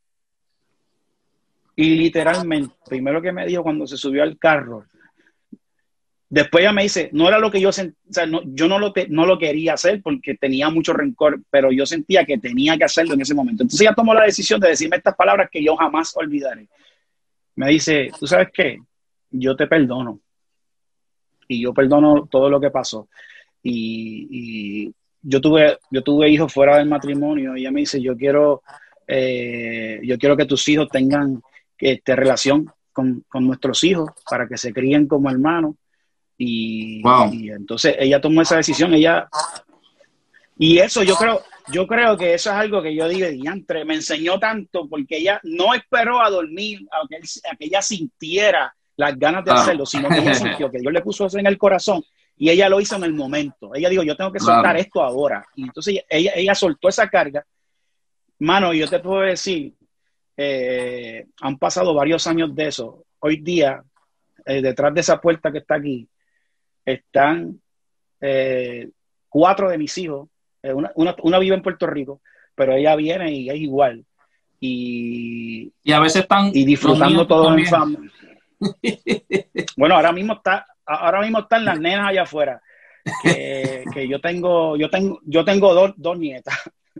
y literalmente, primero que me dijo cuando se subió al carro, después ella me dice, no era lo que yo sentía, o sea, no, yo no lo, te, no lo quería hacer porque tenía mucho rencor, pero yo sentía que tenía que hacerlo en ese momento. Entonces ella tomó la decisión de decirme estas palabras que yo jamás olvidaré. Me dice, ¿tú sabes qué? Yo te perdono. Y yo perdono todo lo que pasó. Y, y yo tuve, yo tuve hijos fuera del matrimonio y ella me dice, yo quiero, eh, yo quiero que tus hijos tengan este, relación con, con nuestros hijos para que se críen como hermanos. Y, wow. y entonces ella tomó esa decisión, ella, y eso yo creo, yo creo que eso es algo que yo digo, diantre, me enseñó tanto porque ella no esperó a dormir, a que, a que ella sintiera las ganas de hacerlo, sino que ella sintió que Dios le puso eso en el corazón y ella lo hizo en el momento. Ella dijo, yo tengo que soltar claro. esto ahora. Y entonces ella, ella soltó esa carga. Mano, yo te puedo decir, eh, han pasado varios años de eso. Hoy día, eh, detrás de esa puerta que está aquí, están eh, cuatro de mis hijos. Eh, una, una, una vive en Puerto Rico, pero ella viene y es igual. Y, y a veces están y disfrutando todo en familia. Bueno, ahora mismo está, ahora mismo están las nenas allá afuera. Que, que yo tengo, yo tengo, yo tengo dos, dos nietas.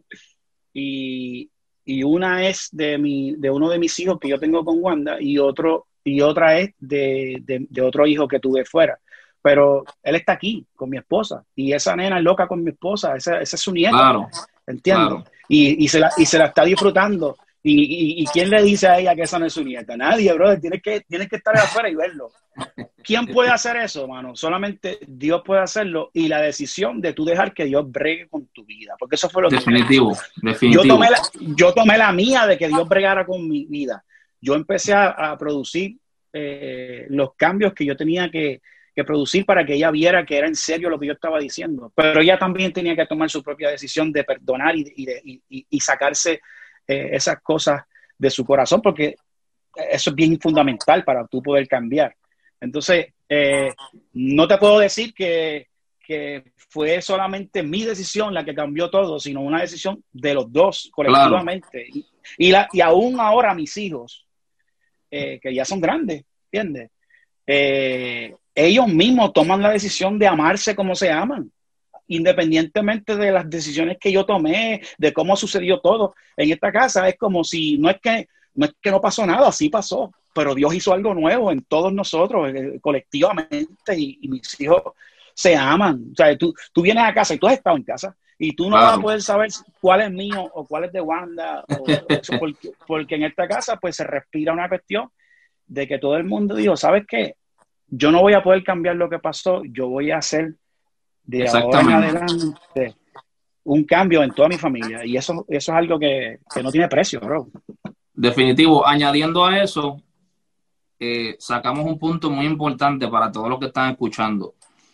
Y, y una es de mi, de uno de mis hijos que yo tengo con Wanda, y otro, y otra es de, de, de otro hijo que tuve fuera. Pero él está aquí con mi esposa y esa nena es loca con mi esposa, esa, esa es su nieta, claro, ¿entiendes? Claro. Y, y, se la, y se la está disfrutando. Y, y, ¿Y quién le dice a ella que esa no es su nieta? Nadie, brother, tienes que, tienes que estar afuera y verlo. ¿Quién puede hacer eso, mano? Solamente Dios puede hacerlo y la decisión de tú dejar que Dios bregue con tu vida, porque eso fue lo definitivo, que definitivo. Yo tomé, la, yo tomé la mía de que Dios bregara con mi vida. Yo empecé a, a producir eh, los cambios que yo tenía que que producir para que ella viera que era en serio lo que yo estaba diciendo. Pero ella también tenía que tomar su propia decisión de perdonar y, y, de, y, y sacarse eh, esas cosas de su corazón, porque eso es bien fundamental para tú poder cambiar. Entonces, eh, no te puedo decir que, que fue solamente mi decisión la que cambió todo, sino una decisión de los dos, colectivamente. Claro. Y, y, la, y aún ahora mis hijos, eh, que ya son grandes, ¿entiendes? Eh, ellos mismos toman la decisión de amarse como se aman, independientemente de las decisiones que yo tomé, de cómo sucedió todo. En esta casa es como si, no es que no, es que no pasó nada, sí pasó, pero Dios hizo algo nuevo en todos nosotros, eh, colectivamente, y, y mis hijos se aman. O sea, tú, tú vienes a casa y tú has estado en casa, y tú no claro. vas a poder saber cuál es mío o cuál es de Wanda, o eso, porque, porque en esta casa pues se respira una cuestión de que todo el mundo dijo, ¿sabes qué? Yo no voy a poder cambiar lo que pasó, yo voy a hacer de ahora en adelante un cambio en toda mi familia. Y eso, eso es algo que, que no tiene precio, bro. Definitivo. Añadiendo a eso, eh, sacamos un punto muy importante para todos los que están escuchando.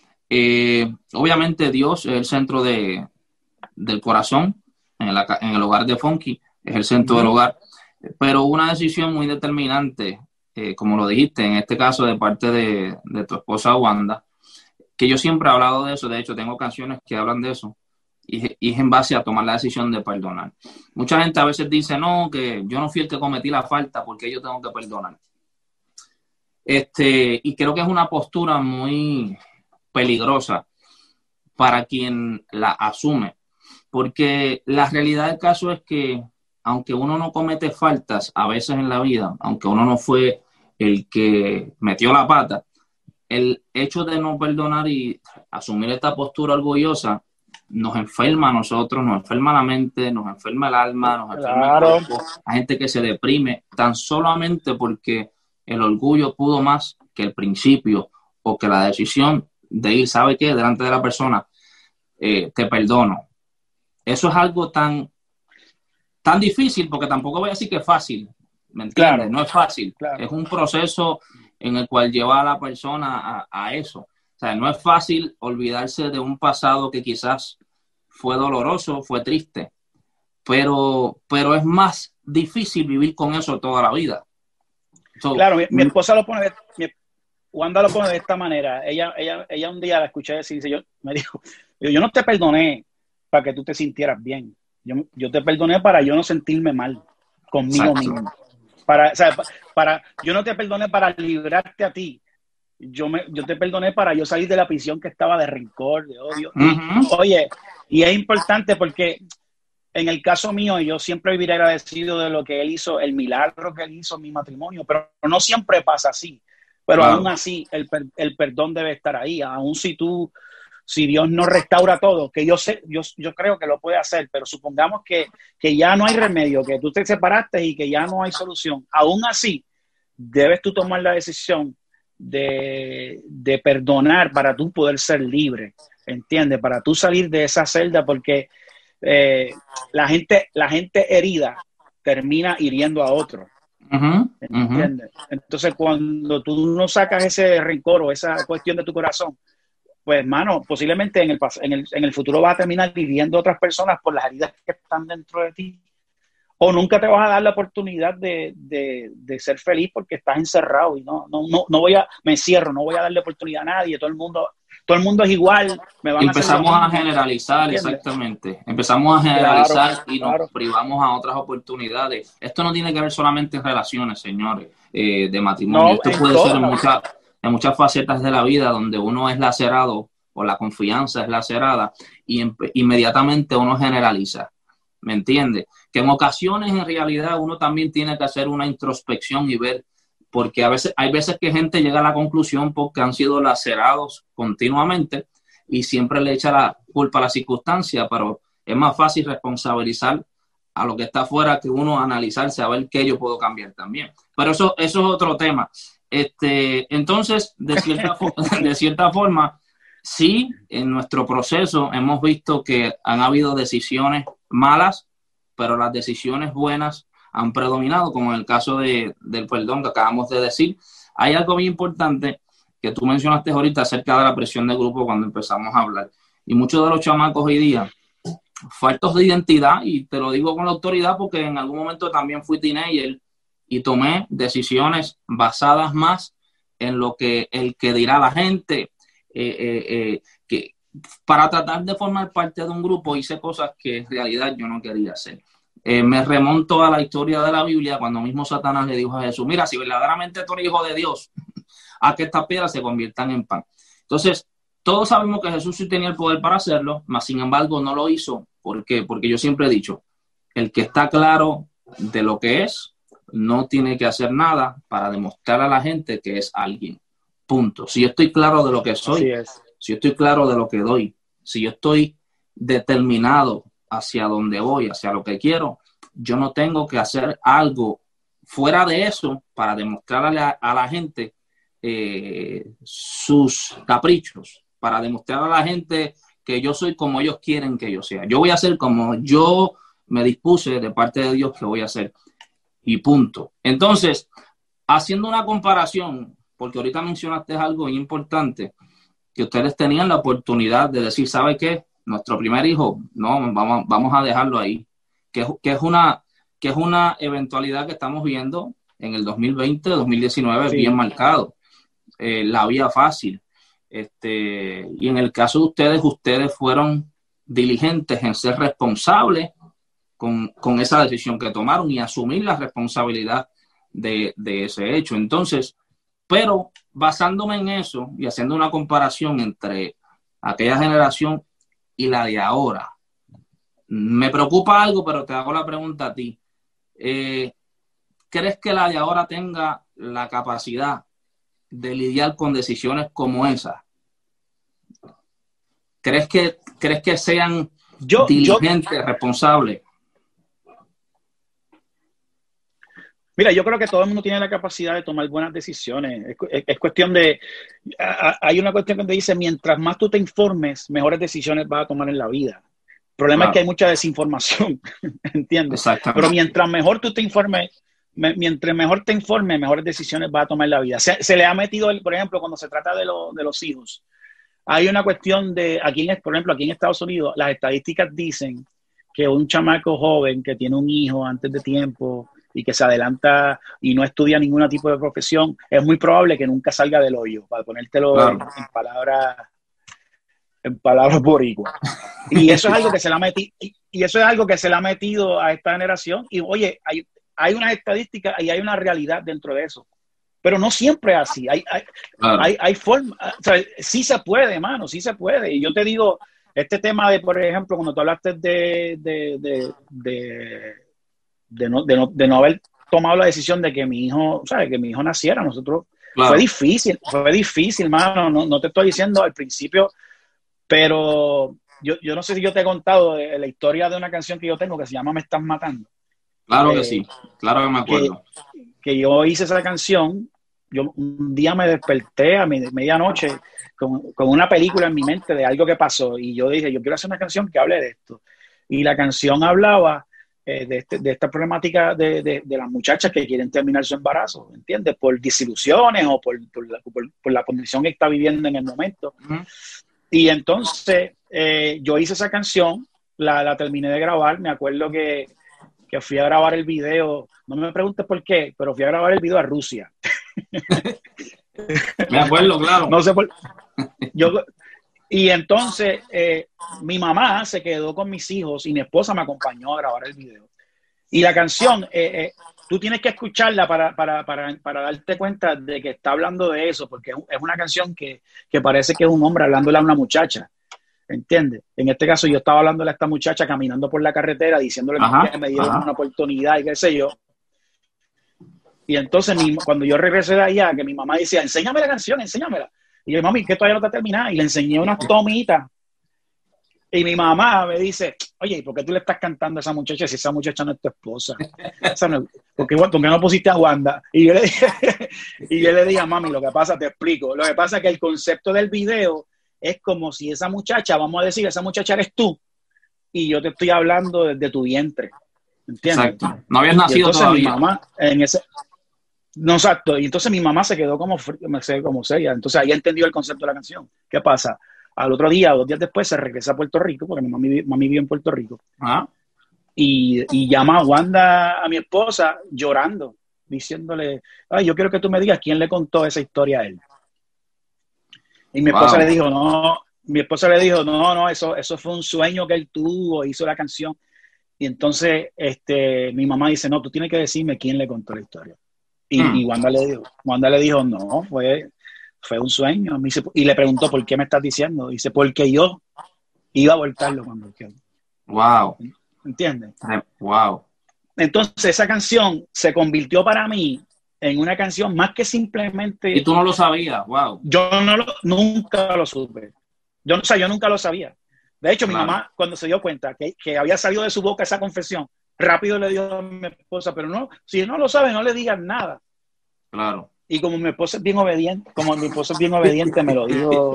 Eh, obviamente Dios es el centro de, del corazón, en el, en el hogar de Funky, es el centro uh-huh. del hogar. Pero una decisión muy determinante, Eh, como lo dijiste, en este caso de parte de, de tu esposa Wanda, que yo siempre he hablado de eso, de hecho tengo canciones que hablan de eso, y, y es en base a tomar la decisión de perdonar. Mucha gente a veces dice, no, que yo no fui el que cometí la falta, porque yo tengo que perdonar. Este, y creo que es una postura muy peligrosa para quien la asume, porque la realidad del caso es que aunque uno no comete faltas a veces en la vida, aunque uno no fue el que metió la pata, el hecho de no perdonar y asumir esta postura orgullosa nos enferma a nosotros, nos enferma la mente, nos enferma el alma, nos enferma claro. el cuerpo. Hay gente que se deprime tan solamente porque el orgullo pudo más que el principio o que la decisión de ir, ¿sabe qué? Delante de la persona, eh, te perdono. Eso es algo tan, tan difícil, porque tampoco voy a decir que es fácil, ¿me entiendes? Claro, no es fácil, claro. es un proceso en el cual lleva a la persona a, a eso. O sea, no es fácil olvidarse de un pasado que quizás fue doloroso, fue triste, pero, pero es más difícil vivir con eso toda la vida. So, claro, mi, mi esposa lo pone, de, mi, Wanda lo pone de esta manera. Ella, ella, ella un día la escuché decir, yo, me dijo, yo, yo no te perdoné para que tú te sintieras bien. Yo, yo te perdoné para yo no sentirme mal conmigo exacto. mismo. Para, o sea, para, yo no te perdoné para librarte a ti. Yo, me, yo te perdoné para yo salir de la prisión que estaba de rencor, de odio. Y, Uh-huh. oye, y es importante porque en el caso mío, yo siempre viviré agradecido de lo que él hizo, el milagro que él hizo en mi matrimonio, pero no siempre pasa así. Pero claro, aún así, el, el perdón debe estar ahí. Aún si tú, si Dios no restaura todo, que yo sé, yo, yo creo que lo puede hacer, pero supongamos que, que ya no hay remedio, que tú te separaste y que ya no hay solución. Aún así, debes tú tomar la decisión de, de perdonar para tú poder ser libre, ¿entiendes? Para tú salir de esa celda, porque eh, la gente, la gente herida termina hiriendo a otro. Uh-huh, ¿Entiendes? Uh-huh. Entonces, cuando tú no sacas ese rencor o esa cuestión de tu corazón, pues, hermano, posiblemente en el, en, el, en el futuro vas a terminar viviendo a otras personas por las heridas que están dentro de ti. O nunca te vas a dar la oportunidad de, de, de ser feliz porque estás encerrado y no, no, no, no voy a, me cierro, no voy a darle oportunidad a nadie, todo el mundo, todo el mundo es igual, me van empezamos a, a generalizar, ¿entiendes? Exactamente, empezamos a generalizar claro, y nos claro. privamos a otras oportunidades. Esto no tiene que ver solamente en relaciones, señores, eh, de matrimonio, no, esto puede ser en muchas, en muchas facetas de la vida donde uno es lacerado o la confianza es lacerada y en, inmediatamente uno generaliza. ¿Me entiende? Que en ocasiones, en realidad, uno también tiene que hacer una introspección y ver, porque a veces hay veces que gente llega a la conclusión porque han sido lacerados continuamente y siempre le echa la culpa a la circunstancia, pero es más fácil responsabilizar a lo que está afuera que uno analizarse a ver qué yo puedo cambiar también. Pero eso, eso es otro tema. Este, entonces, de cierta, de cierta forma, sí, en nuestro proceso hemos visto que han habido decisiones malas, pero las decisiones buenas han predominado, como en el caso de, del perdón que acabamos de decir. Hay algo muy importante que tú mencionaste ahorita acerca de la presión de grupo cuando empezamos a hablar. Y muchos de los chamacos hoy día, faltos de identidad, y te lo digo con la autoridad porque en algún momento también fui teenager y tomé decisiones basadas más en lo que el que dirá la gente, eh, eh, eh, que para tratar de formar parte de un grupo hice cosas que en realidad yo no quería hacer. Eh, me remonto a la historia de la Biblia cuando mismo Satanás le dijo a Jesús, mira, si verdaderamente tú eres hijo de Dios, a que estas piedras se conviertan en pan. Entonces, todos sabemos que Jesús sí tenía el poder para hacerlo, mas sin embargo no lo hizo. ¿Por qué? Porque yo siempre he dicho, el que está claro de lo que es, no tiene que hacer nada para demostrar a la gente que es alguien. Punto. Si yo estoy claro de lo que soy, si yo estoy claro de lo que doy, si yo estoy determinado hacia dónde voy, hacia lo que quiero, yo no tengo que hacer algo fuera de eso para demostrarle a, a la gente eh, sus caprichos, para demostrar a la gente que yo soy como ellos quieren que yo sea. Yo voy a ser como yo me dispuse de parte de Dios que voy a hacer. Y punto. Entonces, haciendo una comparación, porque ahorita mencionaste algo importante, que ustedes tenían la oportunidad de decir, ¿sabe qué? Nuestro primer hijo, no, vamos, vamos a dejarlo ahí. Que, que, es una, que es una eventualidad que estamos viendo en el dos mil veinte, dos mil diecinueve, sí. Bien marcado. Eh, la vía fácil. Este, y en el caso de ustedes, ustedes fueron diligentes en ser responsables con, con esa decisión que tomaron y asumir la responsabilidad de, de ese hecho. Entonces, pero basándome en eso y haciendo una comparación entre aquella generación y la de ahora, me preocupa algo, pero te hago la pregunta a ti. Eh, ¿Crees que la de ahora tenga la capacidad de lidiar con decisiones como esas? ¿Crees que, crees que sean yo, diligentes, yo, responsables? Mira, yo creo que todo el mundo tiene la capacidad de tomar buenas decisiones. Es, es, es cuestión de... A, a, hay una cuestión que te dice, mientras más tú te informes, mejores decisiones vas a tomar en la vida. El problema claro. es que hay mucha desinformación, ¿entiendes? Pero mientras mejor tú te informes, me, mientras mejor te informes, mejores decisiones vas a tomar en la vida. Se, se le ha metido, el, por ejemplo, cuando se trata de, lo, de los hijos, hay una cuestión de, aquí en, por ejemplo, aquí en Estados Unidos, las estadísticas dicen que un chamaco joven que tiene un hijo antes de tiempo y que se adelanta y no estudia ningún tipo de profesión, es muy probable que nunca salga del hoyo, para ponértelo claro. en, en palabras en palabras boricuas. Y eso es algo que se le ha metido, y, y eso es algo que se le ha metido a esta generación. Y oye, hay, hay unas estadísticas y hay una realidad dentro de eso. Pero no siempre es así. Hay, hay, claro. hay, hay forma, o sea, sí se puede, mano, sí se puede. Y yo te digo, este tema de, por ejemplo, cuando tú hablaste de, de, de, de De no, de, no, de no haber tomado la decisión de que mi hijo, ¿sabes? Que mi hijo naciera, nosotros, claro. fue difícil, fue difícil, mano, no, no te estoy diciendo al principio, pero yo, yo no sé si yo te he contado de la historia de una canción que yo tengo que se llama Me Estás Matando. Claro eh, que sí, claro que me acuerdo. Que, que yo hice esa canción, yo un día me desperté a mi, medianoche con, con una película en mi mente de algo que pasó y yo dije, yo quiero hacer una canción que hable de esto. Y la canción hablaba Eh, de, este, de esta problemática de, de, de las muchachas que quieren terminar su embarazo, ¿entiendes? Por desilusiones o por, por, la, por, por la condición que está viviendo en el momento. Uh-huh. Y entonces eh, yo hice esa canción, la, la terminé de grabar, me acuerdo que, que fui a grabar el video, no me preguntes por qué, pero fui a grabar el video a Rusia. Me acuerdo, claro. No sé por yo Y entonces eh, mi mamá se quedó con mis hijos y mi esposa me acompañó a grabar el video. Y la canción, eh, eh, tú tienes que escucharla para, para, para, para darte cuenta de que está hablando de eso, porque es una canción que, que parece que es un hombre hablándole a una muchacha, ¿entiendes? En este caso yo estaba hablándole a esta muchacha caminando por la carretera, diciéndole ajá, que me dieron ajá. una oportunidad y qué sé yo. Y entonces mi, cuando yo regresé de allá, que mi mamá decía, enséñame la canción, enséñamela. Y yo, mami, que todavía no está terminada. Y le enseñé unas tomitas. Y mi mamá me dice, oye, ¿por qué tú le estás cantando a esa muchacha si esa muchacha no es tu esposa? O sea, no, ¿por, qué, ¿Por qué no pusiste a Wanda? Y yo le dije, y yo le dije, mami, lo que pasa, te explico. Lo que pasa es que el concepto del video es como si esa muchacha, vamos a decir, esa muchacha eres tú. Y yo te estoy hablando desde tu vientre. ¿Entiendes? Exacto. No habías nacido todavía. Mi mamá, en ese... No, exacto. Y entonces mi mamá se quedó como, como seria. Entonces ahí entendió el concepto de la canción. ¿Qué pasa? Al otro día, dos días después, se regresa a Puerto Rico, porque mi mami, mami vive en Puerto Rico. ¿Ah? Y, y llama a Wanda, a mi esposa, llorando, diciéndole, ay, yo quiero que tú me digas quién le contó esa historia a él. Y mi esposa wow. le dijo, no, mi esposa le dijo, no, no, eso, eso fue un sueño que él tuvo, hizo la canción. Y entonces este, mi mamá dice, no, tú tienes que decirme quién le contó la historia. Y, hmm. y Wanda le dijo, Wanda le dijo, no, fue, fue un sueño. Dice, y le preguntó, ¿por qué me estás diciendo? Dice, porque yo iba a voltarlo cuando él. Wow. ¿Entiendes? Wow. Entonces esa canción se convirtió para mí en una canción más que simplemente... Y tú no lo sabías, wow. Yo no lo, nunca lo supe. Yo, o sea, yo nunca lo sabía. De hecho, claro. mi mamá, cuando se dio cuenta que, que había salido de su boca esa confesión, rápido le dijo a mi esposa, pero no, si no lo sabe, no le digas nada. Claro. Y como mi esposa es bien obediente, como mi esposa es bien obediente, me lo dijo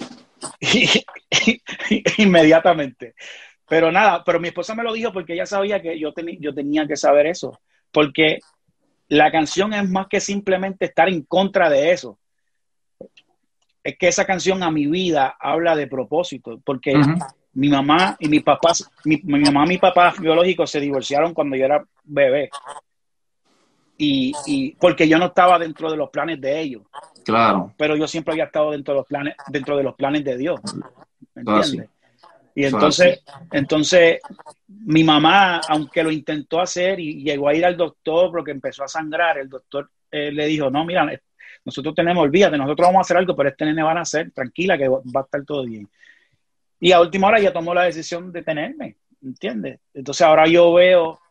inmediatamente. Pero nada, pero mi esposa me lo dijo porque ella sabía que yo, ten, yo tenía que saber eso. Porque la canción es más que simplemente estar en contra de eso. Es que esa canción a mi vida habla de propósito. Porque uh-huh. mi mamá y mis papás, mi, mi mamá y mi papá biológicos se divorciaron cuando yo era bebé. Y, y porque yo no estaba dentro de los planes de ellos. Claro. Pero yo siempre había estado dentro de los planes, dentro de los planes de Dios. ¿Me entiendes? Y entonces, entonces, mi mamá, aunque lo intentó hacer y llegó a ir al doctor porque empezó a sangrar, el doctor eh, le dijo, no, mira, nosotros tenemos, olvídate, nosotros vamos a hacer algo, pero este nene va a nacer, tranquila, que va a estar todo bien. Y a última hora ella tomó la decisión de tenerme, ¿entiendes? Entonces ahora yo veo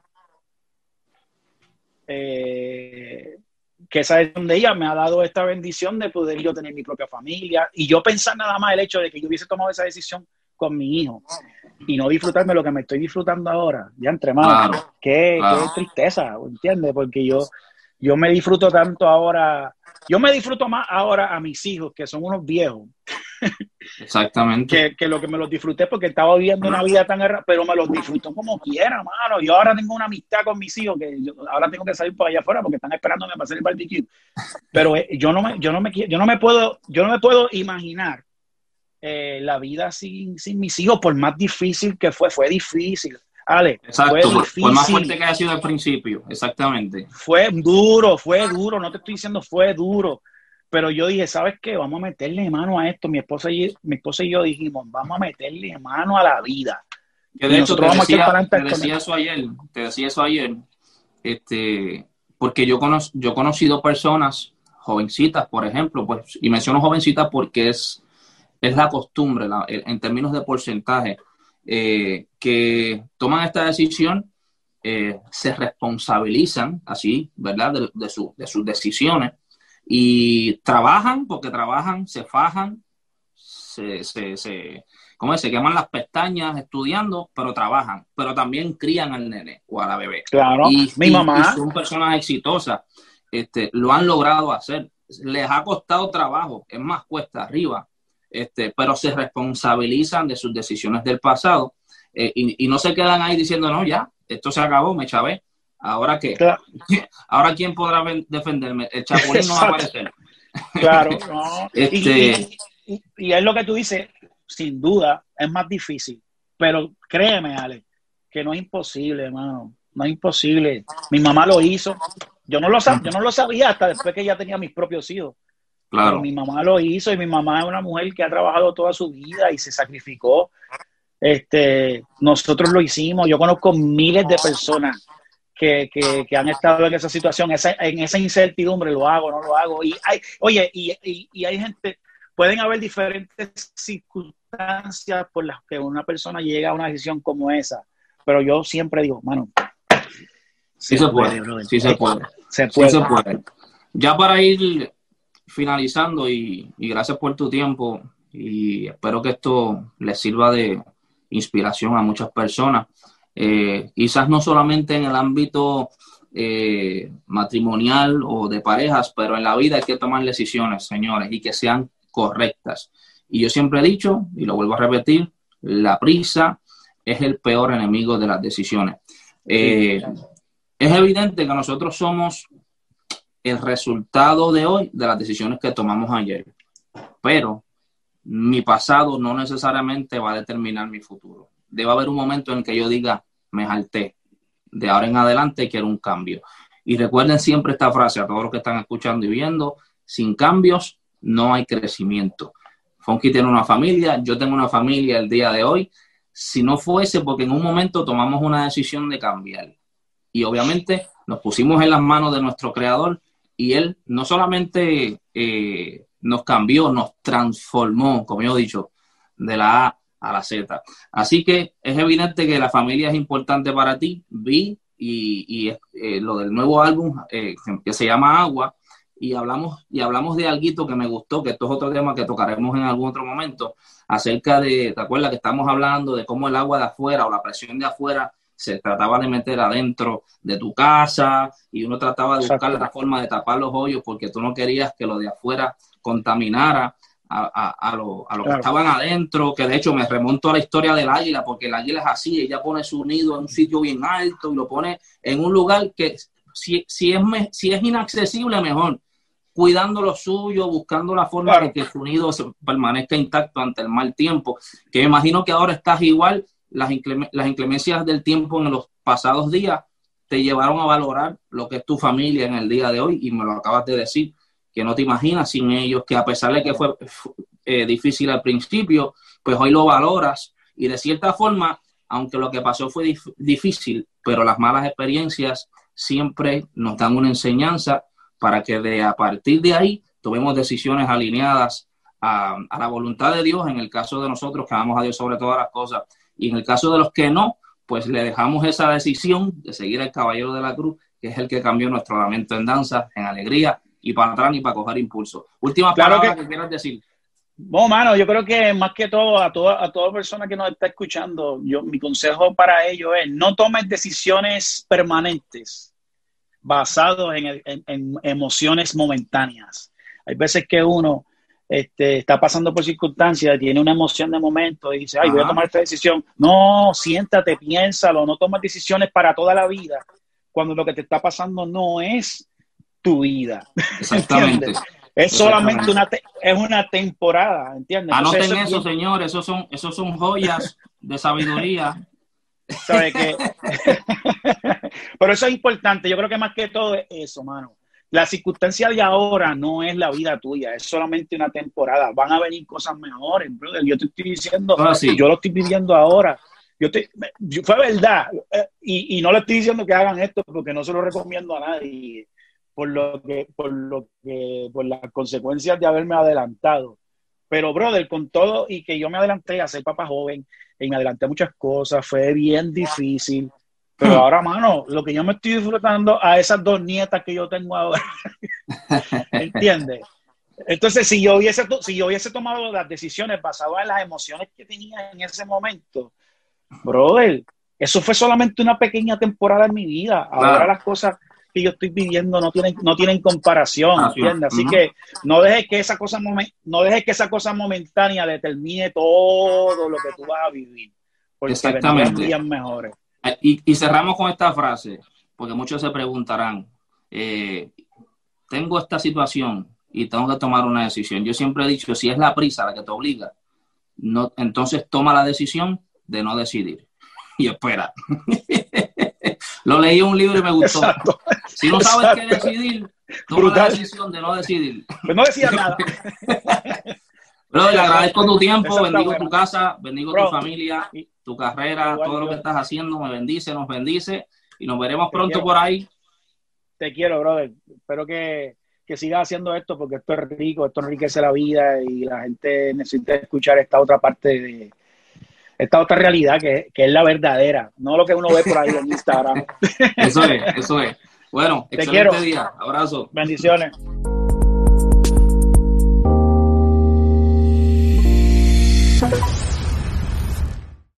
eh, que esa es donde ella me ha dado esta bendición de poder yo tener mi propia familia y yo pensar nada más el hecho de que yo hubiese tomado esa decisión con mi hijo y no disfrutarme lo que me estoy disfrutando ahora, ya entre más, claro, qué, claro. qué tristeza, ¿entiendes? Porque yo, yo me disfruto tanto ahora, yo me disfruto más ahora a mis hijos, que son unos viejos. Exactamente. Que, que lo que me los disfruté porque estaba viviendo una vida tan errada, pero me los disfruto como quiera, mano. Yo ahora tengo una amistad con mis hijos que yo, ahora tengo que salir por allá afuera porque están esperándome para hacer el barbecue. Pero eh, yo no me, yo no me yo no me puedo, yo no me puedo imaginar eh, la vida sin, sin mis hijos, por más difícil que fue, fue difícil. Ale, Exacto, fue por, por más fuerte que haya sido al principio, exactamente. Fue duro, fue duro, no te estoy diciendo fue duro. Pero yo dije, ¿sabes qué? Vamos a meterle mano a esto. Mi esposa y, mi esposa y yo dijimos, vamos a meterle mano a la vida. Que de hecho te decía, te decía eso ayer, te decía eso ayer, este, porque yo, cono, yo he conocido personas jovencitas, por ejemplo, pues, y menciono jovencitas porque es, es la costumbre, la, en términos de porcentaje, eh, que toman esta decisión, eh, se responsabilizan así, ¿verdad?, de, de, su, de sus decisiones. Y trabajan, porque trabajan, se fajan, se, se, se, ¿cómo es? Se queman las pestañas estudiando, pero trabajan, pero también crían al nene o a la bebé. Claro, y, mi y, mamá. Y son personas exitosas, este, lo han logrado hacer. Les ha costado trabajo, es más cuesta arriba, este, pero se responsabilizan de sus decisiones del pasado eh, y, y no se quedan ahí diciendo, no, ya, esto se acabó, me chavé. ¿Ahora qué? Claro. ¿Ahora quién podrá defenderme? El Chapulín no va a aparecer. Claro, no. Este... Y, y, y es lo que tú dices, sin duda, es más difícil. Pero créeme, Ale, que no es imposible, hermano. No es imposible. Mi mamá lo hizo. Yo no lo, sab yo no lo sabía hasta después que ya tenía mis propios hijos. Claro. Pero mi mamá lo hizo y mi mamá es una mujer que ha trabajado toda su vida y se sacrificó. Este, nosotros lo hicimos. Yo conozco miles de personas Que, que, que han estado en esa situación, esa, en esa incertidumbre, lo hago, no lo hago. Y hay, oye, y, y, y hay gente, pueden haber diferentes circunstancias por las que una persona llega a una decisión como esa, pero yo siempre digo, mano, sí se, se puede, puede sí se puede. Se puede. Sí se puede. Ya para ir finalizando, y, y gracias por tu tiempo, y espero que esto les sirva de inspiración a muchas personas. Eh, quizás no solamente en el ámbito eh, matrimonial o de parejas, pero en la vida hay que tomar decisiones, señores, y que sean correctas. Y yo siempre he dicho, y lo vuelvo a repetir, la prisa es el peor enemigo de las decisiones. Eh, sí. Es evidente que nosotros somos el resultado de hoy de las decisiones que tomamos ayer, pero mi pasado no necesariamente va a determinar mi futuro. Debe haber un momento en que yo diga, me jalté, de ahora en adelante quiero un cambio. Y recuerden siempre esta frase a todos los que están escuchando y viendo, sin cambios no hay crecimiento. Funky tiene una familia, yo tengo una familia el día de hoy, si no fuese porque en un momento tomamos una decisión de cambiar. Y obviamente nos pusimos en las manos de nuestro creador y él no solamente eh, nos cambió, nos transformó, como yo he dicho, de la A a la Z. Así que es evidente que la familia es importante para ti. Vi y, y eh, lo del nuevo álbum eh, que se llama Agua, y hablamos y hablamos de alguito que me gustó, que esto es otro tema que tocaremos en algún otro momento, acerca de, ¿te acuerdas que estamos hablando de cómo el agua de afuera o la presión de afuera se trataba de meter adentro de tu casa y uno trataba de buscar la forma de tapar los hoyos porque tú no querías que lo de afuera contaminara A, a, a lo, a lo claro. que estaban adentro, que de hecho me remonto a la historia del águila, porque el águila es así, ella pone su nido en un sitio bien alto y lo pone en un lugar que si, si, es, me, si es inaccesible, mejor, cuidando lo suyo, buscando la forma claro. de que su nido se permanezca intacto ante el mal tiempo, que me imagino que ahora estás igual, las, inclem las inclemencias del tiempo en los pasados días te llevaron a valorar lo que es tu familia en el día de hoy, y me lo acabas de decir, que no te imaginas sin ellos, que a pesar de que fue eh, difícil al principio, pues hoy lo valoras, y de cierta forma, aunque lo que pasó fue dif difícil, pero las malas experiencias siempre nos dan una enseñanza para que de a partir de ahí tomemos decisiones alineadas a, a la voluntad de Dios, en el caso de nosotros que amamos a Dios sobre todas las cosas, y en el caso de los que no, pues le dejamos esa decisión de seguir al caballero de la cruz, que es el que cambió nuestro lamento en danza, en alegría, y para atrás ni para coger impulso. Última claro palabra que, que quieras decir. No, mano, yo creo que más que todo, a toda, a toda persona que nos está escuchando, yo, mi consejo para ellos es no tomes decisiones permanentes basados en, el, en, en emociones momentáneas. Hay veces que uno este, está pasando por circunstancias, tiene una emoción de momento y dice, ay, voy a tomar esta decisión. No, siéntate, piénsalo, no tomes decisiones para toda la vida, cuando lo que te está pasando no es tu vida. Exactamente. Es solamente una, te es una temporada, ¿entiendes? Anoten eso, eso señores, esos son, esos son joyas de sabiduría. ¿Sabe qué? Pero eso es importante, yo creo que más que todo es eso, mano. La circunstancia de ahora no es la vida tuya, es solamente una temporada. Van a venir cosas mejores, brother. Yo te estoy diciendo, ah, sí. Yo lo estoy viviendo ahora. Yo te, yo, fue verdad, y, y no le estoy diciendo que hagan esto porque no se lo recomiendo a nadie. Por lo que, por lo que, por las consecuencias de haberme adelantado. Pero, brother, con todo y que yo me adelanté a ser papá joven y me adelanté a muchas cosas, fue bien difícil. Pero hmm. ahora, mano, lo que yo me estoy disfrutando a esas dos nietas que yo tengo ahora, ¿entiendes? Entonces, si yo hubiese, si yo hubiese tomado las decisiones basadas en las emociones que tenía en ese momento, brother, eso fue solamente una pequeña temporada en mi vida. Ahora claro. Las cosas que yo estoy viviendo no tienen, no tienen comparación, ah, ¿entiendes? Así uh-huh. que no dejes que esa cosa momen, no dejes que esa cosa momentánea determine todo lo que tú vas a vivir. Porque exactamente. Días mejores. Y, y cerramos con esta frase, porque muchos se preguntarán, eh, tengo esta situación y tengo que tomar una decisión. Yo siempre he dicho, si es la prisa la que te obliga, no, entonces toma la decisión de no decidir. Y espera. Lo leí en un libro y me gustó. Exacto. Si no sabes Exacto. qué decidir, toma Brutal. La decisión de no decidir. Pues no decía nada. Bro, le agradezco tu tiempo, bendigo tu casa, bendigo Bro. Tu familia, tu carrera, igual, todo lo que estás haciendo, me bendice, nos bendice y nos veremos pronto quiero. Por ahí. Te quiero, brother. Espero que, que sigas haciendo esto porque esto es rico, esto enriquece la vida y la gente necesita escuchar esta otra parte de esta otra realidad que, que es la verdadera, no lo que uno ve por ahí en Instagram. Eso es, eso es. Bueno, te excelente quiero. Día. Abrazo. Bendiciones.